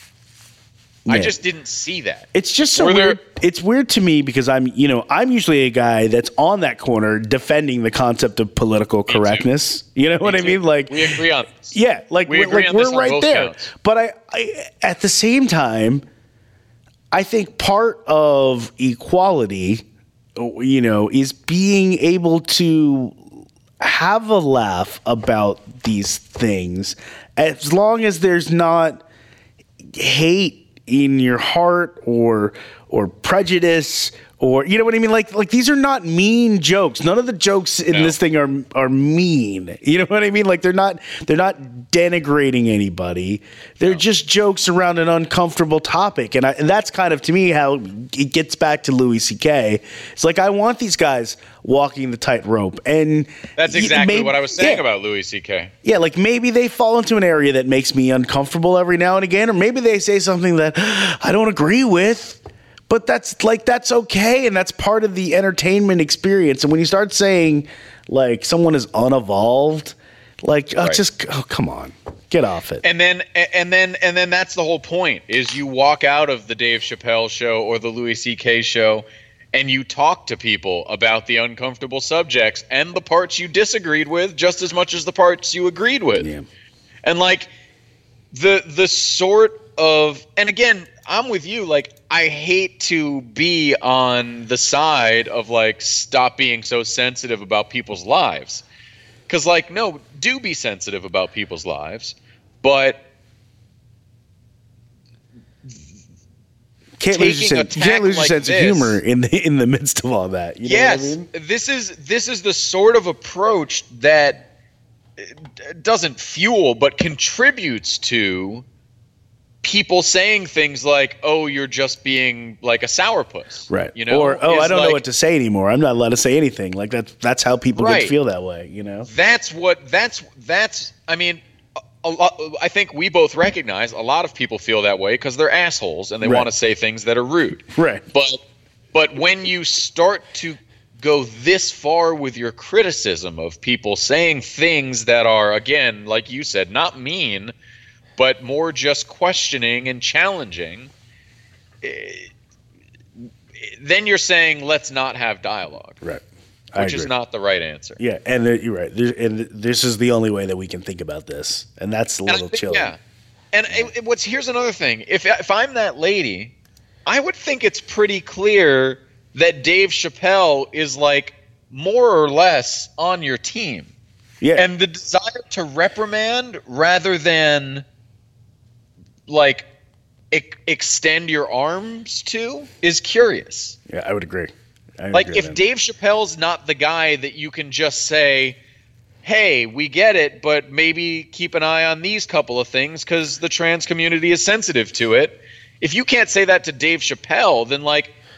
I Yeah. just didn't see that. it's just so Were there- weird. It's weird to me because I'm, you know, I'm usually a guy that's on that corner defending the concept of political too. correctness. You know what I too. mean? Like, We agree on this. yeah, like We we're, agree like on this we're on right both there. counts. But I, I, at the same time, I think part of equality, you know, is being able to have a laugh about these things as long as there's not hate in your heart or or prejudice or you know what I mean, like like these are not mean jokes. None of the jokes in No. this thing are are mean. You know what I mean? Like they're not they're not denigrating anybody. They're just jokes around an uncomfortable topic, and I, and that's kind of to me how it gets back to Louis C K. It's like I want these guys walking the tightrope, and That's y- exactly maybe- what I was saying yeah. about Louis C K. Yeah, like maybe they fall into an area that makes me uncomfortable every now and again, or maybe they say something that I don't agree with. But that's like that's okay, and that's part of the entertainment experience. And when you start saying like someone is unevolved, like oh, Right. just oh come on, get off it. And then and then and then that's the whole point is you walk out of the Dave Chappelle show or the Louis C K show and you talk to people about the uncomfortable subjects and the parts you disagreed with just as much as the parts you agreed with. Yeah. And like the the sort of and again, I'm with you, like I hate to be on the side of like stop being so sensitive about people's lives. Cuz like no, do be sensitive about people's lives, but Can't lose your taking a sense, you can't tack lose your like sense this- of humor in the in the midst of all that. You know yes, what I mean? this is this is the sort of approach that uh, doesn't fuel but contributes to people saying things like, "Oh, you're just being like a sourpuss," Right. You know, or oh, Is I don't know like- what to say anymore. I'm not allowed to say anything. Like that's that's how people get Right. to feel that way. You know. That's what that's that's. I mean, a, a lot. I think we both recognize a lot of people feel that way because they're assholes and they Right. want to say things that are rude. Right. But but when you start to go this far with your criticism of people saying things that are, again, like you said, not mean, but more just questioning and challenging, eh, then you're saying let's not have dialogue, Right. I which is agree. not the right answer. Yeah, and there- you're right. There, and this is the only way that we can think about this, and that's a And I little think- chilling. Yeah. And it, it- what's here's another thing. If if I'm that lady, I would think it's pretty clear that Dave Chappelle is like more or less on your team. Yeah, And the desire to reprimand rather than like e- extend your arms to is curious. yeah, I would agree. I would Like agree if with that. Dave Chappelle's not the guy that you can just say, "Hey, we get it, but maybe keep an eye on these couple of things because the trans community is sensitive to it." If you can't say that to Dave Chappelle, then like,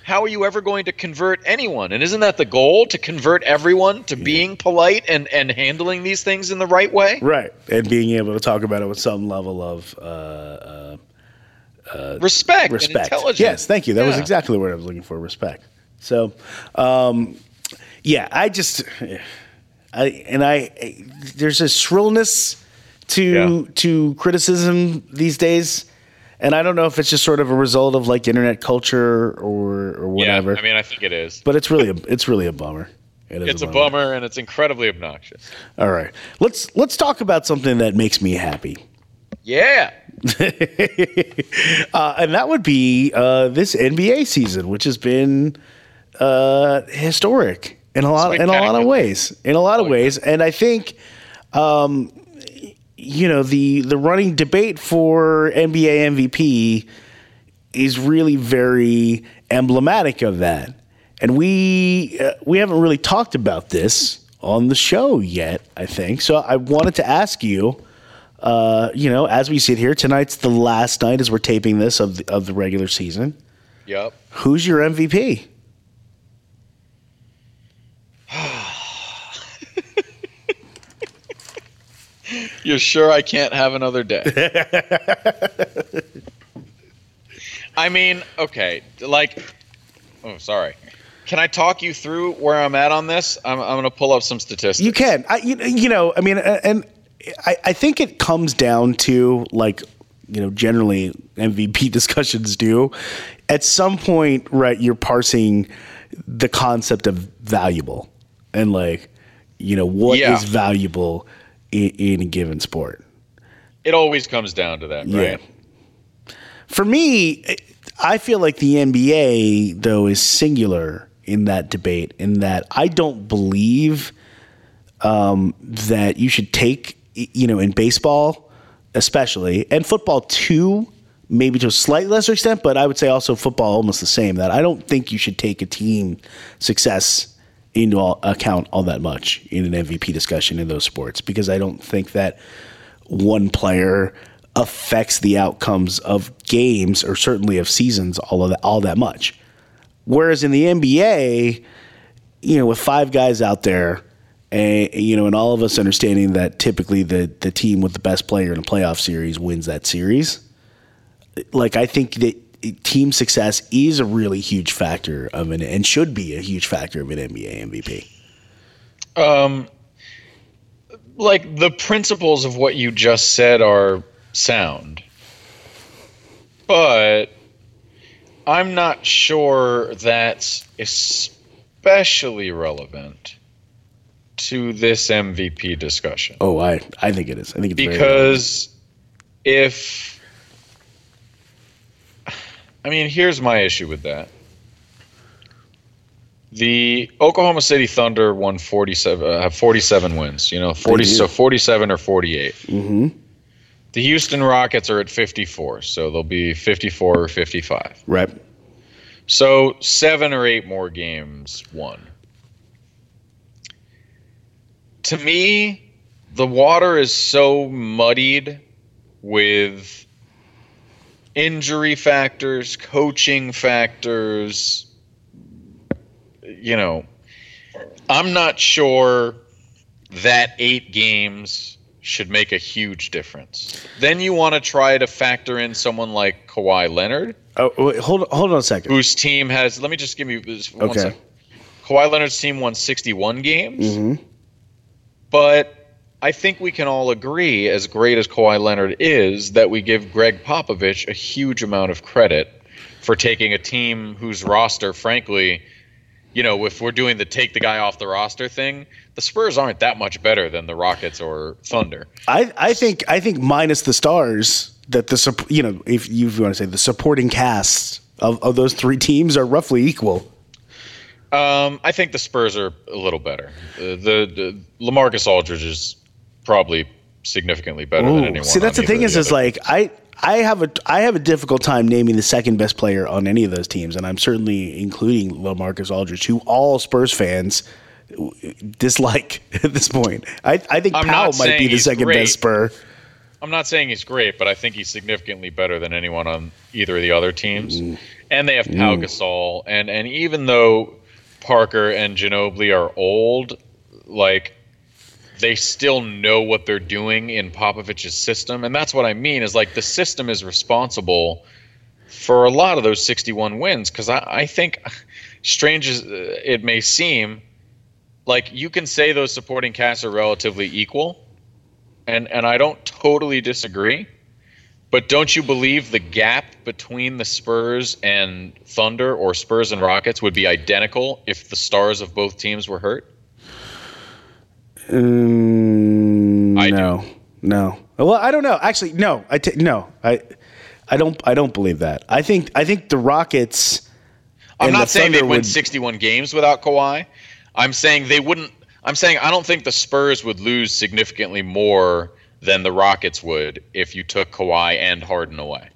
how are you ever going to convert anyone? And isn't that the goal, to convert everyone to being polite and, and handling these things in the right way? Right. And being able to talk about it with some level of uh, uh, respect, respect. and intelligence. Yes, thank you. That yeah. was exactly what I was looking for, respect. So, um, yeah, I just, I and I, there's a shrillness to Yeah. to criticism these days. And I don't know if it's just sort of a result of like internet culture or or whatever. Yeah, I mean, I think it is. But it's really a, it's really a bummer. It is It's a bummer, and it's incredibly obnoxious. All right, let's let's talk about something that makes me happy, Yeah. uh, and that would be uh, this N B A season, which has been uh, historic in a lot in a lot of ways. In a lot of ways, and I think. Um, You know, the, the running debate for N B A M V P is really very emblematic of that. And we uh, we haven't really talked about this on the show yet, I think. So I wanted to ask you, uh, you know, as we sit here, tonight's the last night as we're taping this of the, of the regular season. Yep. Who's your M V P? You're sure I can't have another day? I mean, okay, like, oh, sorry. Can I talk you through where I'm at on this? I'm, I'm going to pull up some statistics. You can. I, you, you know, I mean, and I, I think it comes down to, like, you know, generally M V P discussions do. At some point, right, you're parsing the concept of valuable and, like, you know, what Yeah. is valuable in, in a given sport. It always comes down to that, right? Yeah. For me, I feel like the N B A, though, is singular in that debate, in that I don't believe um, that you should take, you know, in baseball especially, and football too, maybe to a slightly lesser extent, but I would say also football almost the same, that I don't think you should take a team success into all, account all that much in an M V P discussion in those sports, because I don't think that one player affects the outcomes of games or certainly of seasons all of that, all that much. Whereas in the N B A, you know, with five guys out there, and you know, and all of us understanding that typically the the team with the best player in a playoff series wins that series. Like, I think that team success is a really huge factor of an, and should be a huge factor of an N B A M V P. Um, like, the principles of what you just said are sound, but I'm not sure that's especially relevant to this M V P discussion. Oh, I, I think it is. I think it's because if I mean, here's my issue with that. The Oklahoma City Thunder won forty-seven, uh, have forty-seven wins. You know, forty, so forty-seven or forty-eight. Mm-hmm. The Houston Rockets are at fifty-four, so they'll be fifty-four or fifty-five. Right. So seven or eight more games won. To me, the water is so muddied with injury factors, coaching factors. You know, I'm not sure that eight games should make a huge difference. Then you want to try to factor in someone like Kawhi Leonard. Oh, wait, hold hold on a second. Whose team has? Let me just give you this one Okay. second. Kawhi Leonard's team won sixty-one games, Mm-hmm. but I think we can all agree, as great as Kawhi Leonard is, that we give Greg Popovich a huge amount of credit for taking a team whose roster, frankly, you know, if we're doing the take the guy off the roster thing, the Spurs aren't that much better than the Rockets or Thunder. I, I think I think minus the stars, that the sup- you know, if you want to say the supporting casts of, of those three teams are roughly equal. Um, I think the Spurs are a little better. Uh, the, the LaMarcus Aldridge is probably significantly better than Ooh. anyone. See, that's on the thing either is, of is the other like I I have a I have a difficult time naming the second best player on any of those teams, and I'm certainly including LaMarcus Aldridge, who all Spurs fans dislike at this point. I I think I'm Powell not might be saying the he's second great. best Spur. I'm not saying he's great, but I think he's significantly better than anyone on either of the other teams. Mm. and they have Pau Mm. Gasol, and and even though Parker and Ginobili are old, like they still know what they're doing in Popovich's system, and that's what I mean is like the system is responsible for a lot of those sixty-one wins, because I, I think, strange as it may seem, like you can say those supporting casts are relatively equal, and and I don't totally disagree. But don't you believe the gap between the Spurs and Thunder or Spurs and Rockets would be identical if the stars of both teams were hurt? Mm, I no, do. no. Well, I don't know. Actually, no. I t- no. I I don't. I don't believe that. I think. I think the Rockets. I'm and not the saying Thunder they'd win would- sixty-one games without Kawhi. I'm saying they wouldn't. I'm saying I don't think the Spurs would lose significantly more than the Rockets would if you took Kawhi and Harden away.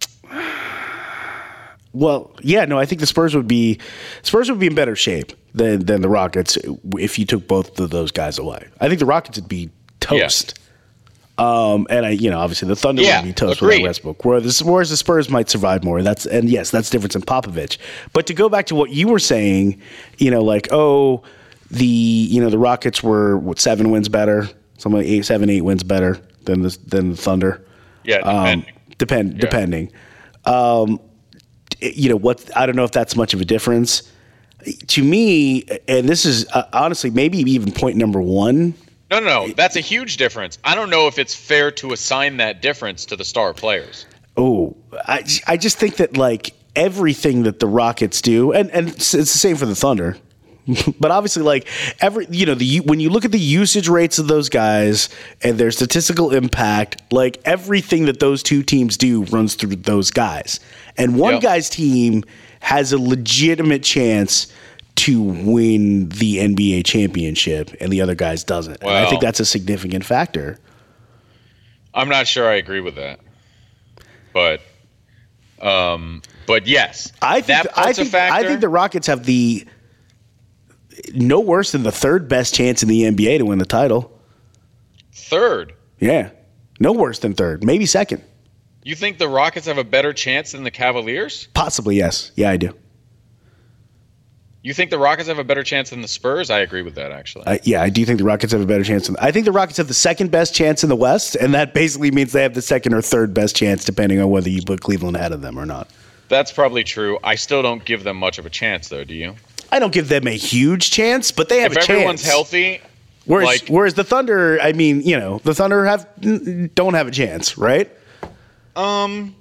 Well, yeah, no, I think the Spurs would be Spurs would be in better shape than than the Rockets if you took both of those guys away. I think the Rockets would be toast. Um, and I, you know, obviously the Thunder Yeah, would be toast agreed. without Westbrook. Whereas, whereas the Spurs might survive more. That's and yes, that's difference in Popovich. But to go back to what you were saying, you know, like oh, the you know the Rockets were what seven wins better, something like eight, seven, eight wins better than the than the Thunder. Yeah, Um, depending. depend Yeah. depending. Um, you know what? I don't know if that's much of a difference. To me, and this is uh, honestly maybe even point number one. No, no, no. That's a huge difference. I don't know if it's fair to assign that difference to the star players. Oh, I, I just think that like everything that the Rockets do, and, and it's it's the same for the Thunder, but obviously like every you know the when you look at the usage rates of those guys and their statistical impact, like everything that those two teams do runs through those guys, and one Yep. guy's team has a legitimate chance to win the N B A championship, and the other guy's doesn't. And I Well- think that's a significant factor. I'm not sure I agree with that, but, um, but yes, I think that I part's think a factor. I think the Rockets have the no worse than the third best chance in the N B A to win the title. third. Yeah, no worse than third, maybe second, You think the Rockets have a better chance than the Cavaliers? possibly. Yes, yeah, I do. You think the Rockets have a better chance than the Spurs? I agree with that, actually. I, yeah, I do think the Rockets have a better chance. Than, I think the Rockets have the second best chance in the West, and that basically means they have the second or third best chance, depending on whether you put Cleveland ahead of them or not. That's probably true. I still don't give them much of a chance, though. Do you? I don't give them a huge chance, but they have If a chance. everyone's healthy, Whereas, like- whereas the Thunder, I mean, you know, the Thunder have don't have a chance, right? um,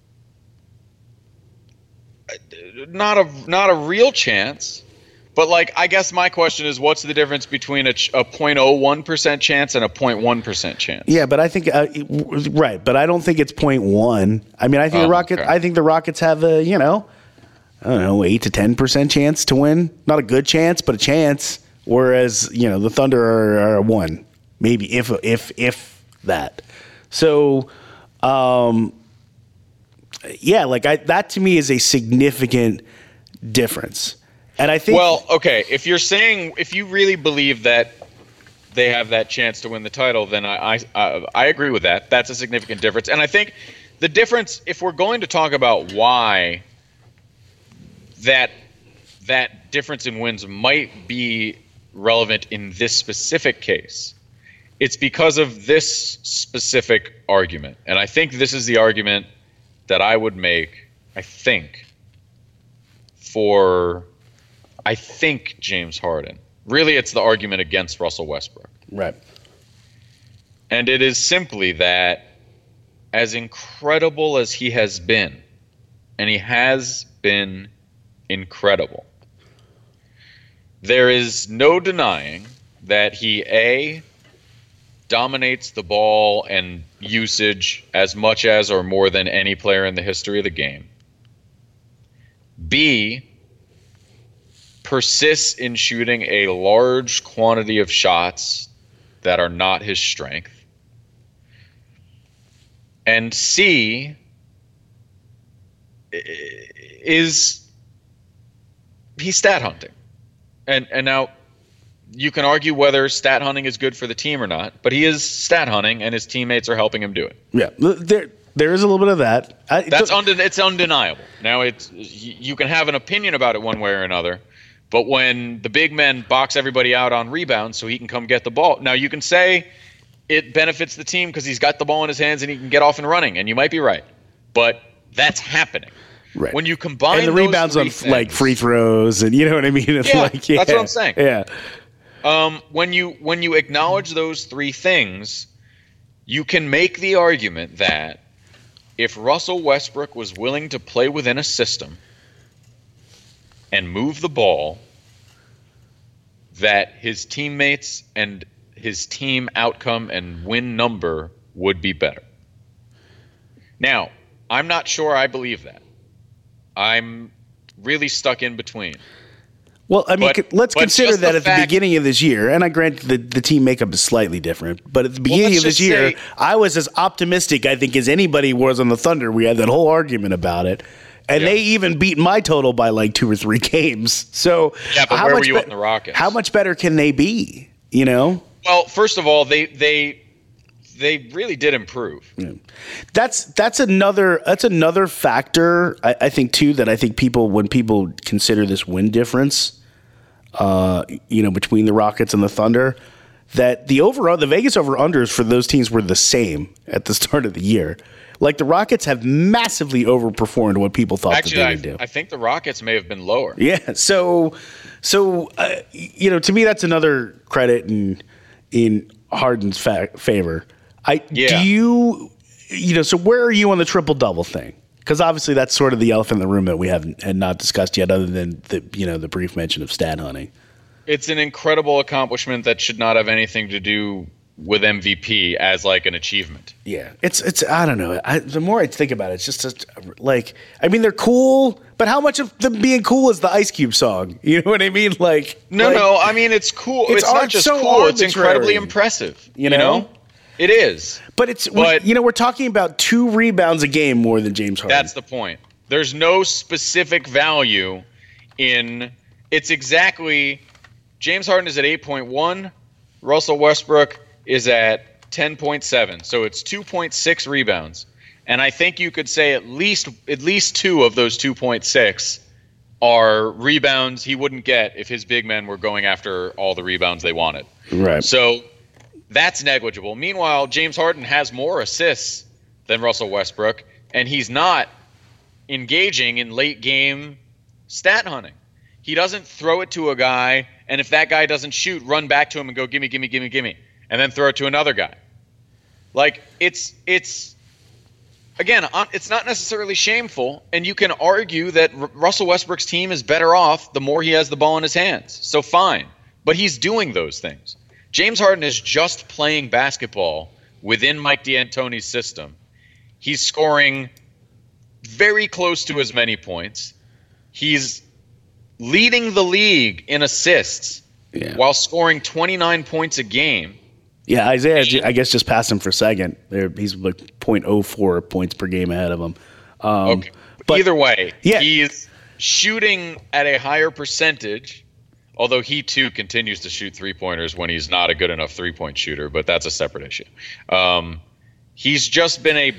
not a not a real chance. But like, I guess my question is, what's the difference between a, ch- a zero point zero one percent chance and a zero point one percent chance? Yeah, but I think uh, it- right, but I don't think it's point one. I mean, I think Oh, the Rockets. okay. I think the Rockets have a you know, I don't know, eight to ten percent chance to win. Not a good chance, but a chance. Whereas you know the Thunder are, are a one, maybe if if if that. So, um, yeah, like I, that to me is a significant difference, and I think Well, okay, if you're saying, if you really believe that they have that chance to win the title, then I, I, I, I agree with that. That's a significant difference. And I think the difference, if we're going to talk about why that that difference in wins might be relevant in this specific case, it's because of this specific argument. And I think this is the argument that I would make, I think, for, I think, James Harden. Really, it's the argument against Russell Westbrook. right. And it is simply that, as incredible as he has been, and he has been incredible, there is no denying that he, A, dominates the ball and usage as much as or more than any player in the history of the game. B, persists in shooting a large quantity of shots that are not his strength. And C, is he's stat hunting. And and now you can argue whether stat hunting is good for the team or not, but he is stat hunting and his teammates are helping him do it. Yeah, there there is a little bit of that. I, That's unden- it's undeniable. Now, it's you can have an opinion about it one way or another, but when the big men box everybody out on rebounds so he can come get the ball, now you can say it benefits the team because he's got the ball in his hands and he can get off and running, and you might be right, but that's happening. Right. When you combine and the those rebounds three on things, like free throws, and you know what I mean. It's yeah, like, yeah, that's what I'm saying. Yeah. Um, when you when you acknowledge those three things, you can make the argument that if Russell Westbrook was willing to play within a system and move the ball, that his teammates and his team outcome and win number would be better. Now, I'm not sure I believe that. I'm really stuck in between. Well, I mean, But- c- let's but consider just that the at fact- the beginning of this year, and I grant the, the team makeup is slightly different, but at the beginning let's of this just year, say- I was as optimistic, I think, as anybody was on the Thunder. We had that whole argument about it. And Yeah. they even beat my total by like two or three games. So Yeah, but how where much were you be- on the Rockets? How much better can they be? You know? Well, first of all, they they they really did improve. That's that's another that's another factor I, I think too that I think people when people consider this win difference, uh, you know, between the Rockets and the Thunder, that the over the Vegas over unders for those teams were the same at the start of the year. Like the Rockets have massively overperformed what people thought Actually, that they I, would do. I think the Rockets may have been lower. Yeah, so so uh, you know, to me that's another credit in in Harden's fa- favor. I Yeah. do you you know, so where are you on the triple double thing? Because obviously that's sort of the elephant in the room that we haven't had not discussed yet, other than the you know the brief mention of stat hunting. It's an incredible accomplishment that should not have anything to do with M V P as like an achievement. Yeah, it's it's I don't know. I, the more I think about it, it's just a, like I mean they're cool, but how much of them being cool is the Ice Cube song? You know what I mean? Like No, like, no. I mean, it's cool. It's It's, not art- just so cool. It's incredibly arbitrary, impressive. you You know? know, it is. But it's But- you know we're talking about two rebounds a game more than James Harden. That's the point. There's no specific value in. It's exactly. James Harden is at eight point one. Russell Westbrook is at ten point seven. So it's two point six rebounds. And I think you could say at least at least two of those two point six are rebounds he wouldn't get if his big men were going after all the rebounds they wanted. right. So that's negligible. Meanwhile, James Harden has more assists than Russell Westbrook, and he's not engaging in late game stat hunting. He doesn't throw it to a guy, and if that guy doesn't shoot, run back to him and go, gimme, gimme, gimme, gimme, and then throw it to another guy. Like, it's, it's again, uh, it's not necessarily shameful, and you can argue that R- Russell Westbrook's team is better off the more he has the ball in his hands. So fine. But he's doing those things. James Harden is just playing basketball within Mike D'Antoni's system. He's scoring very close to as many points. He's leading the league in assists Yeah. while scoring twenty-nine points a game. Yeah, Isaiah, I guess, just passed him for second. There, he's like zero point zero four points per game ahead of him. Um, Okay. but- Either way, Yeah. he's shooting at a higher percentage, although he too continues to shoot three-pointers when he's not a good enough three-point shooter, but that's a separate issue. Um, he's just been a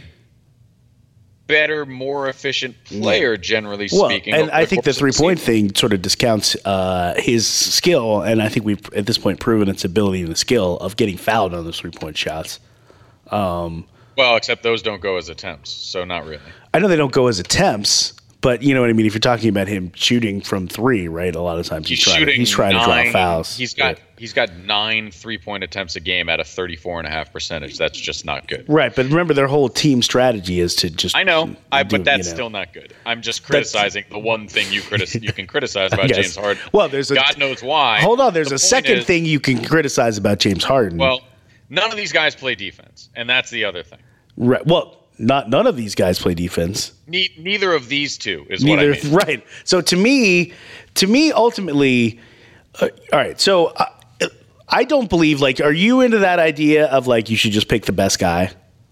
better, more efficient player, generally Well, speaking. and over I think the course of three-point season. thing sort of discounts uh, his skill, and I think we've at this point proven its ability and the skill of getting fouled on those three-point shots. Well, except those don't go as attempts, so not really. I know they don't go as attempts, but you know what I mean. If you're talking about him shooting from three, right? A lot of times he's, He's trying, shooting to, he's trying nine, to draw fouls. He's got Yeah. he's got nine three-point attempts a game at a thirty-four and a half percentage. That's just not good. Right, but remember their whole team strategy is to just. I know, I, do- but that's you know. still not good. I'm just criticizing the one thing you critic- you can criticize about Yes. James Harden. Well, there's a- God knows why. Hold on, there's The a point second is- thing you can criticize about James Harden. Well, none of these guys play defense, and that's the other thing. right, well, not none of these guys play defense. Ne- neither of these two is Neither, what I mean. right? So to me, to me, ultimately, uh, all right. So I, I don't believe. Like, are you into that idea of like you should just pick the best guy?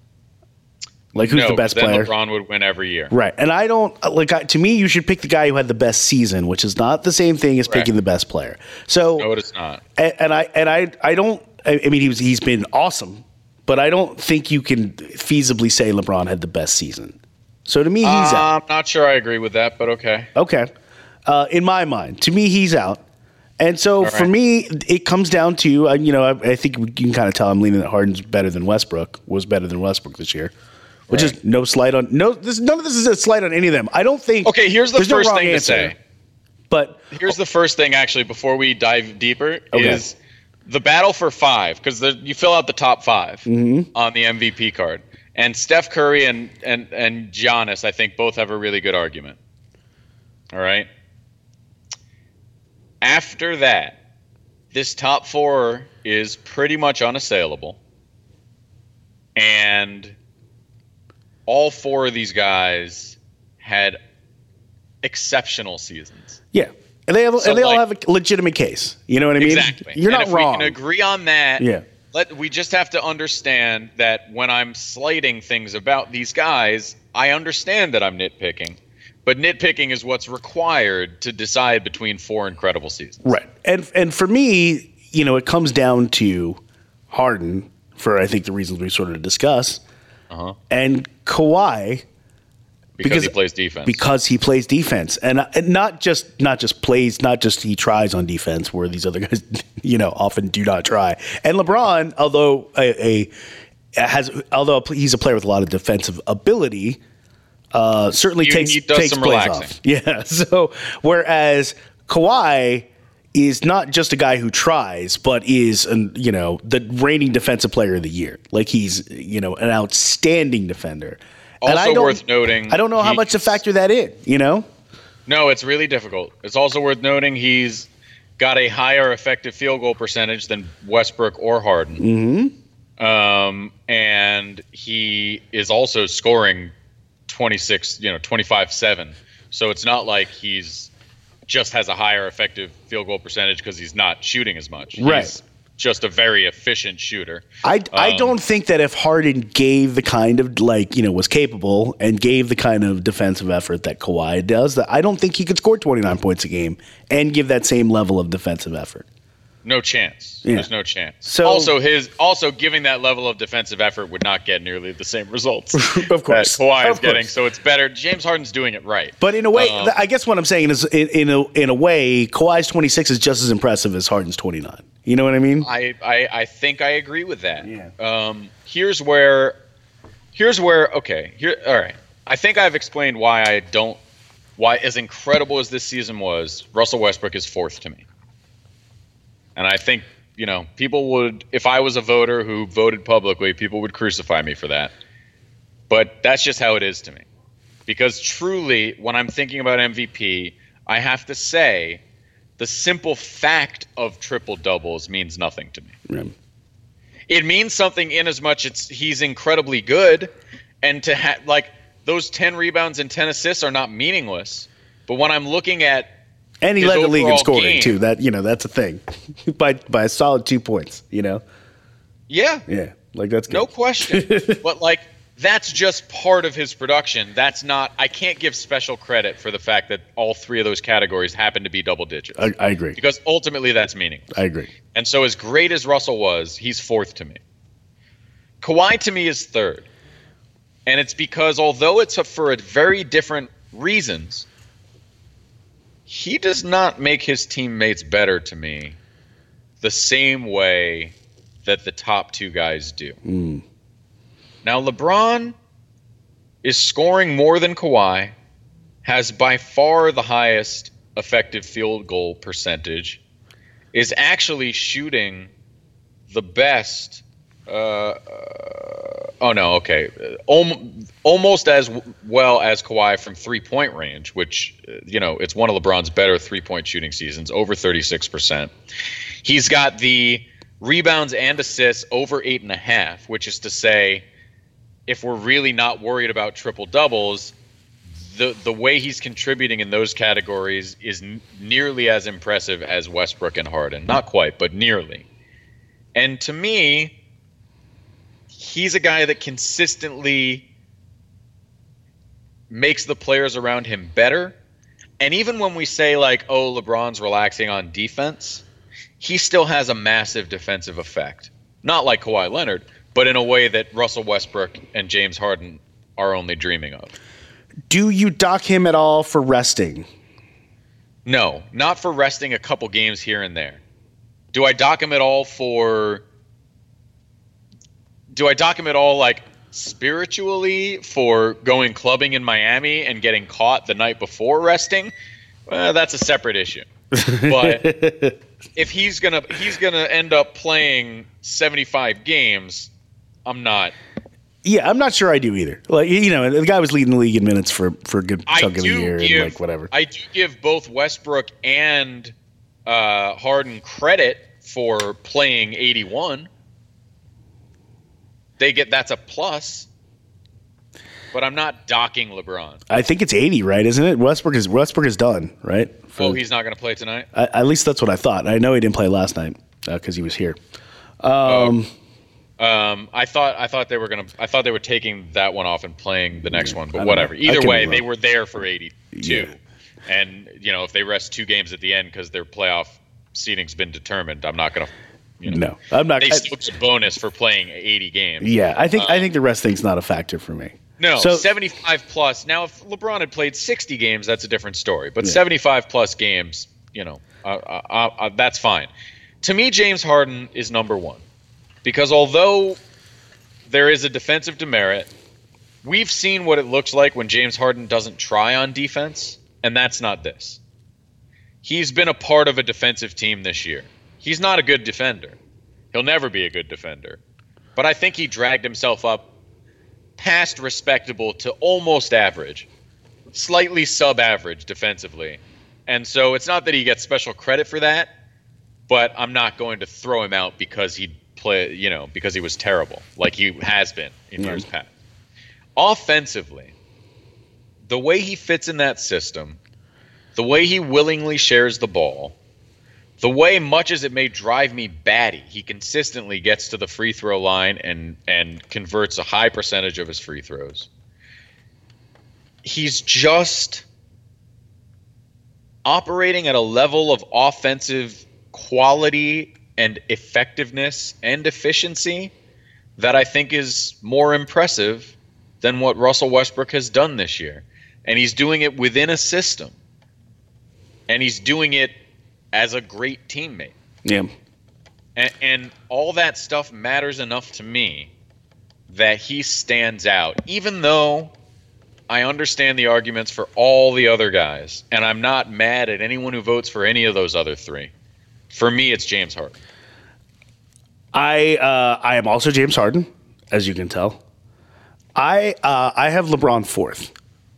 Like, who's no, the best then player? LeBron would win every year. Right. And I don't like I, to me you should pick the guy who had the best season, which is not the same thing as Correct. picking the best player. So No, it is not. and, and I and I I don't I, I mean he was he's been awesome but I don't think you can feasibly say LeBron had the best season. So to me, he's uh, out. I'm not sure I agree with that, but okay. Okay. Uh, in my mind, to me, he's out. And so right. for me, it comes down to, uh, you know, I, I think you can kind of tell I'm leaning that Harden's better than Westbrook, was better than Westbrook this year. Which right. is no slight on, no, this, none of this is a slight on any of them. I don't think. Okay, here's the first no thing answer, to say. But here's the first thing, actually, before we dive deeper, okay. is the battle for five, because you fill out the top five mm-hmm. on the M V P card. And Steph Curry and, and, and Giannis, I think, both have a really good argument. All right? After that, this top four is pretty much unassailable. And all four of these guys had exceptional seasons. Yeah. And they, have, so and they like, all have a legitimate case. You know what I mean? Exactly. You're and not if wrong. We can agree on that. Yeah. Let, we just have to understand that when I'm slighting things about these guys, I understand that I'm nitpicking. But nitpicking is what's required to decide between four incredible seasons. Right. And and for me, you know, it comes down to Harden for, I think, the reasons we sort of discuss. Uh-huh. And Kawhi. Because, because he plays defense. Because he plays defense. And, uh, and not just not just plays, not just he tries on defense, where these other guys, you know, often do not try. And LeBron, although a, a has although he's a player with a lot of defensive ability, uh, certainly he, takes he does takes some plays relaxing. off. Yeah. So whereas Kawhi is not just a guy who tries, but is an, you know, the reigning defensive player of the year. Like he's, you know, an outstanding defender. Also and I don't, worth noting, I don't know how much to factor that in, you know? No, it's really difficult. It's also worth noting he's got a higher effective field goal percentage than Westbrook or Harden. Mm-hmm. Um, and he is also scoring twenty-six, you know, twenty-five seven. So it's not like he's just has a higher effective field goal percentage because he's not shooting as much. Right. He's just a very efficient shooter. I, Um, I don't think that if Harden gave the kind of, like, you know, was capable and gave the kind of defensive effort that Kawhi does, that I don't think he could score twenty-nine points a game and give that same level of defensive effort. No chance. Yeah. There's no chance. So, also, his also giving that level of defensive effort would not get nearly the same results of course, that Kawhi of is getting. course. So it's better. James Harden's doing it right. But in a way, Um, I guess what I'm saying is, in, in a in a way, Kawhi's twenty-six is just as impressive as Harden's twenty-nine. You know what I mean? I, I, I think I agree with that. Yeah. Um, here's where, here's where. Okay. Here. All right. I think I've explained why I don't. Why, as incredible as this season was, Russell Westbrook is fourth to me. And I think, you know, people would, if I was a voter who voted publicly, people would crucify me for that. But that's just how it is to me. Because truly, when I'm thinking about M V P, I have to say the simple fact of triple doubles means nothing to me. Yeah. It means something in as much it's he's incredibly good, and to have like those ten rebounds and ten assists are not meaningless. But when I'm looking at And he his led the league in overall scoring game, too. That you know, that's a thing. by by a solid two points. You know. yeah, Yeah, like that's good. no question. But like that's just part of his production. That's not. I can't give special credit for the fact that all three of those categories happen to be double digits. I, I agree. Because ultimately that's meaningless. I agree. And so as great as Russell was, he's fourth to me. Kawhi to me is third. And it's because although it's a, for a very different reasons, he does not make his teammates better to me the same way that the top two guys do. Mm. Now, LeBron is scoring more than Kawhi, has by far the highest effective field goal percentage, is actually shooting the best. Uh, uh, oh, no, okay. Alm- almost as w- well as Kawhi from three-point range, which, uh, you know, it's one of LeBron's better three-point shooting seasons, over thirty-six percent. He's got the rebounds and assists over eight and a half, which is to say, if we're really not worried about triple doubles, the the way he's contributing in those categories is n- nearly as impressive as Westbrook and Harden. Not quite, but nearly. And to me, he's a guy that consistently makes the players around him better. And even when we say like, oh, LeBron's relaxing on defense, he still has a massive defensive effect. Not like Kawhi Leonard, but in a way that Russell Westbrook and James Harden are only dreaming of. Do you dock him at all for resting? No, not for resting a couple games here and there. Do I dock him at all for... Do I dock him at all, like, spiritually for going clubbing in Miami and getting caught the night before resting? Well, that's a separate issue. But if he's gonna he's gonna end up playing seventy-five games, I'm not. Yeah, I'm not sure I do either. Like, you know, the guy was leading the league in minutes for, for a good chunk of the year give, and like whatever. I do give both Westbrook and uh, Harden credit for playing eighty-one. They get that's a plus. But I'm not docking LeBron. I think it's eighty, right? Isn't it? Westbrook is Westbrook is done, right? For, oh, he's not going to play tonight? I, at least that's what I thought. I know he didn't play last night because uh, he was here. Um, oh. um, I thought I thought they were going to. I thought they were taking that one off and playing the next one. But whatever. know. Either way, they were there for eighty-two. Yeah. And you know, if they rest two games at the end because their playoff seeding's been determined, I'm not going to. You know, no, I'm not. They I, still get a bonus for playing eighty games. Yeah, I think um, I think the rest thing's not a factor for me. No, so, seventy-five plus. Now, if LeBron had played sixty games, that's a different story. But yeah. seventy-five plus games, you know, uh, uh, uh, that's fine. To me, James Harden is number one. Because although there is a defensive demerit, we've seen what it looks like when James Harden doesn't try on defense, and that's not this. He's been a part of a defensive team this year. He's not a good defender. He'll never be a good defender. But I think he dragged himself up past respectable to almost average, slightly sub-average defensively. And so it's not that he gets special credit for that, but I'm not going to throw him out because he play, you know, because he was terrible, like he has been in yeah. years past. Offensively, the way he fits in that system, the way he willingly shares the ball, the way, much as it may drive me batty, he consistently gets to the free throw line and, and converts a high percentage of his free throws. He's just operating at a level of offensive quality and effectiveness and efficiency that I think is more impressive than what Russell Westbrook has done this year. And he's doing it within a system. And he's doing it as a great teammate. Yeah. And, and all that stuff matters enough to me that he stands out, even though I understand the arguments for all the other guys, and I'm not mad at anyone who votes for any of those other three. For me, it's James Harden. I uh, I am also James Harden, as you can tell. I uh, I have LeBron fourth.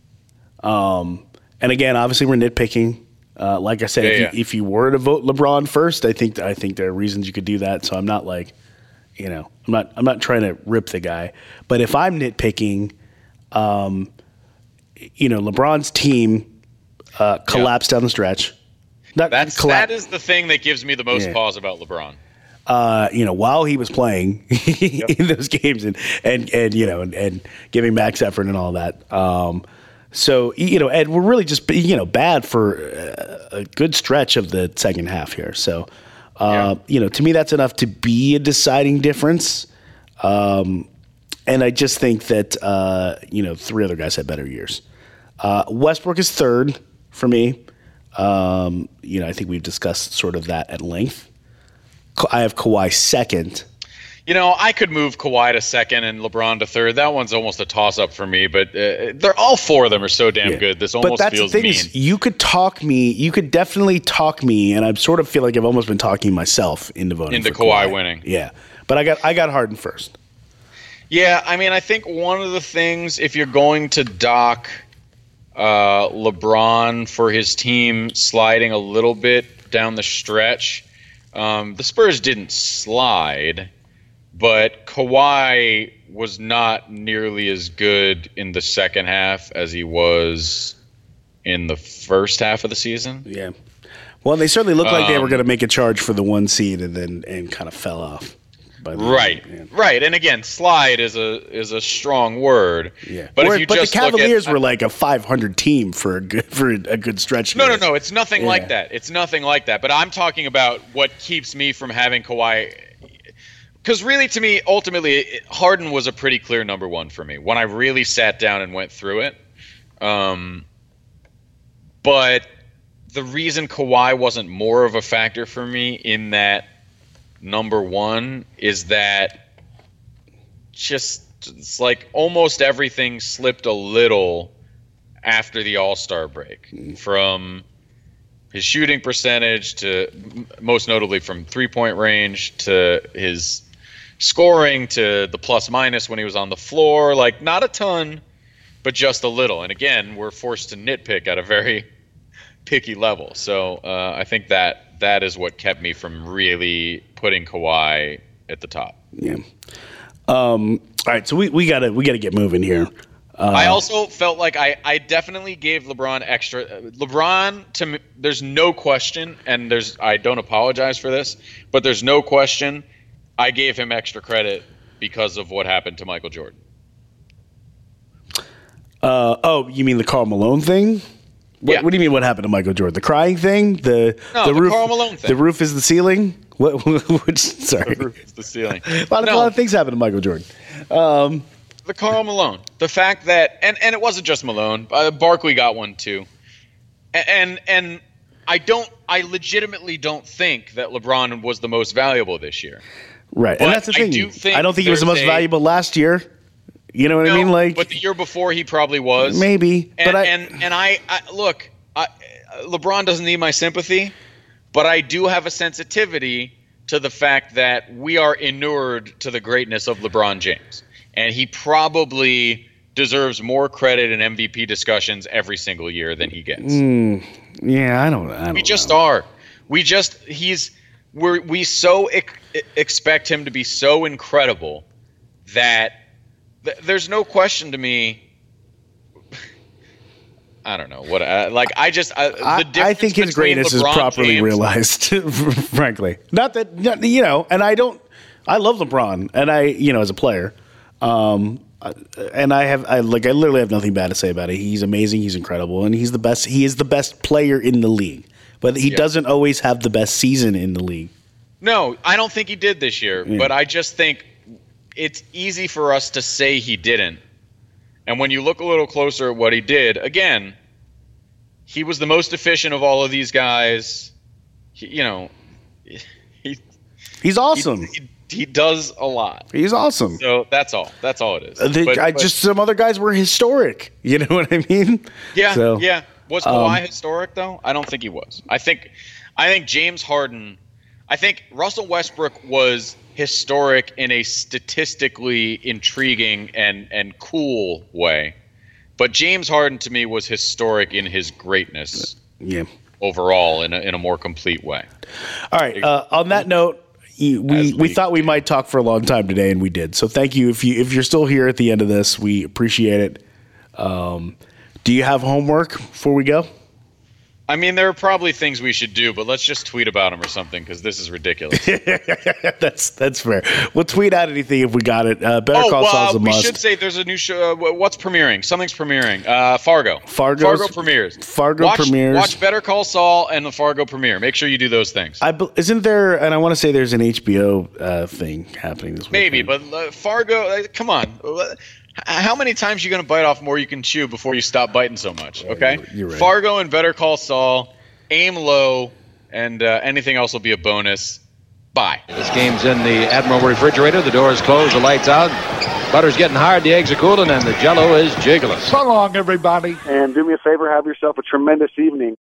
Um, and again, obviously we're nitpicking. Uh, like I said, yeah, if, yeah. You, if you were to vote LeBron first, I think I think there are reasons you could do that. So I'm not like, you know, I'm not I'm not trying to rip the guy. But if I'm nitpicking, um, you know, LeBron's team uh, collapsed yeah. down the stretch. Not That's colla- that is the thing that gives me the most yeah. pause about LeBron. Uh, you know, while he was playing yep. in those games and and and you know and, and giving max effort and all that. Um, So, you know, and we're really just, you know, bad for a good stretch of the second half here. So, uh, yeah. you know, to me, that's enough to be a deciding difference. Um, and I just think that, uh, you know, three other guys had better years. Uh, Westbrook is third for me. Um, you know, I think we've discussed sort of that at length. I have Kawhi second. You know, I could move Kawhi to second and LeBron to third. That one's almost a toss-up for me, but uh, they're all four of them are so damn yeah. good. This but almost that's feels the thing mean. Is you could talk me, you could definitely talk me, and I sort of feel like I've almost been talking myself into voting into for Kawhi, Kawhi winning. Yeah, but I got I got Harden first. Yeah, I mean, I think one of the things, if you're going to dock uh, LeBron for his team sliding a little bit down the stretch, um, the Spurs didn't slide. But Kawhi was not nearly as good in the second half as he was in the first half of the season. Yeah. Well, they certainly looked like um, they were going to make a charge for the one seed and then and kind of fell off. By the right. end. Right. And again, slide is a is a strong word. Yeah. But or, if you but just the Cavaliers look at, were like a five hundred team for a good for a good stretch. No, here. no, no. It's nothing yeah. like that. It's nothing like that. But I'm talking about what keeps me from having Kawhi. because really, to me, ultimately, it, Harden was a pretty clear number one for me when I really sat down and went through it. Um, but the reason Kawhi wasn't more of a factor for me in that number one is that just it's like almost everything slipped a little after the All-Star break, from his shooting percentage to most notably from three-point range to his scoring to the plus minus when he was on the floor. Like, not a ton, but just a little. And again, we're forced to nitpick at a very picky level. So uh, I think that that is what kept me from really putting Kawhi at the top. Yeah. Um, all right, so we, we gotta we gotta get moving here. Uh, I also felt like I, I definitely gave LeBron extra. LeBron, to me, there's no question, and there's I don't apologize for this, but there's no question I gave him extra credit because of what happened to Michael Jordan. Uh, oh, you mean the Karl Malone thing? What, Yeah. what do you mean? What happened to Michael Jordan? The crying thing? The No, the the roof? Karl Malone thing. The roof is the ceiling. What? Which? Sorry, The roof is the ceiling. a lot of a No. lot of things happened to Michael Jordan. Um, The Karl Malone, the fact that, and, and it wasn't just Malone, uh, Barkley got one too, and, and and I don't, I legitimately don't think that LeBron was the most valuable this year. right, But and that's the I thing. do think I don't think he was the there's most a- valuable last year. You know what I No, mean? Like but the year before he probably was. maybe, And but I, and, and I, I look, I, LeBron doesn't need my sympathy, but I do have a sensitivity to the fact that we are inured to the greatness of LeBron James. And he probably deserves more credit in M V P discussions every single year than he gets. yeah, I don't. I don't We just know. are. We just he's we're we so ex- expect him to be so incredible that th- there's no question to me. I don't know what I, like. I just I, the I, difference I think his between greatness LeBron is properly James- realized, frankly. Not that not- you know, and I don't. I love LeBron, and I, you know, as a player, um, and I have, I like, I literally have nothing bad to say about it. He's amazing. He's incredible, and he's the best. He is the best player in the league, but he Yeah. doesn't always have the best season in the league. No, I don't think he did this year, Yeah. but I just think it's easy for us to say he didn't. And when you look a little closer at what he did, again, he was the most efficient of all of these guys. He, you know, he, He's awesome. he he does a lot. He's awesome. So that's all. That's all it is. Uh, the- But- I but- just some other guys were historic. You know what I mean? yeah, So, yeah. Was Kawhi um, historic though? I don't think he was. I think, I think James Harden. I think Russell Westbrook was historic in a statistically intriguing and and cool way, but James Harden to me was historic in his greatness Yeah. overall in a, in a more complete way. All right. Uh, on that note, you- we As we we thought we might talk for a long time today, and we did. So thank you. If you if you're still here at the end of this, we appreciate it. Um, do you have homework before we go? I mean, there are probably things we should do, but let's just tweet about them or something because this is ridiculous. that's that's fair. We'll tweet out anything if we got it. Uh, Better Oh, Call Saul's well, a we must. should say there's a new show. Uh, wh- what's premiering? Something's premiering. Uh, Fargo. Fargo's- Fargo premieres. Fargo watch, premieres. Watch Better Call Saul and the Fargo premiere. Make sure you do those things. I be- isn't there, and I want to say there's an H B O uh, thing happening this week. Maybe, but uh, Fargo. Uh, come on. Uh, How many times are you going to bite off more you can chew before you stop biting so much? Okay. you're- you're right. Fargo and Better Call Saul. Aim low, and uh, anything else will be a bonus. Bye. This game's in the Admiral refrigerator. The door is closed, the lights out. Butter's getting hard, the eggs are cooling, and the Jell-O is jiggling. So long, everybody. And do me a favor, have yourself a tremendous evening.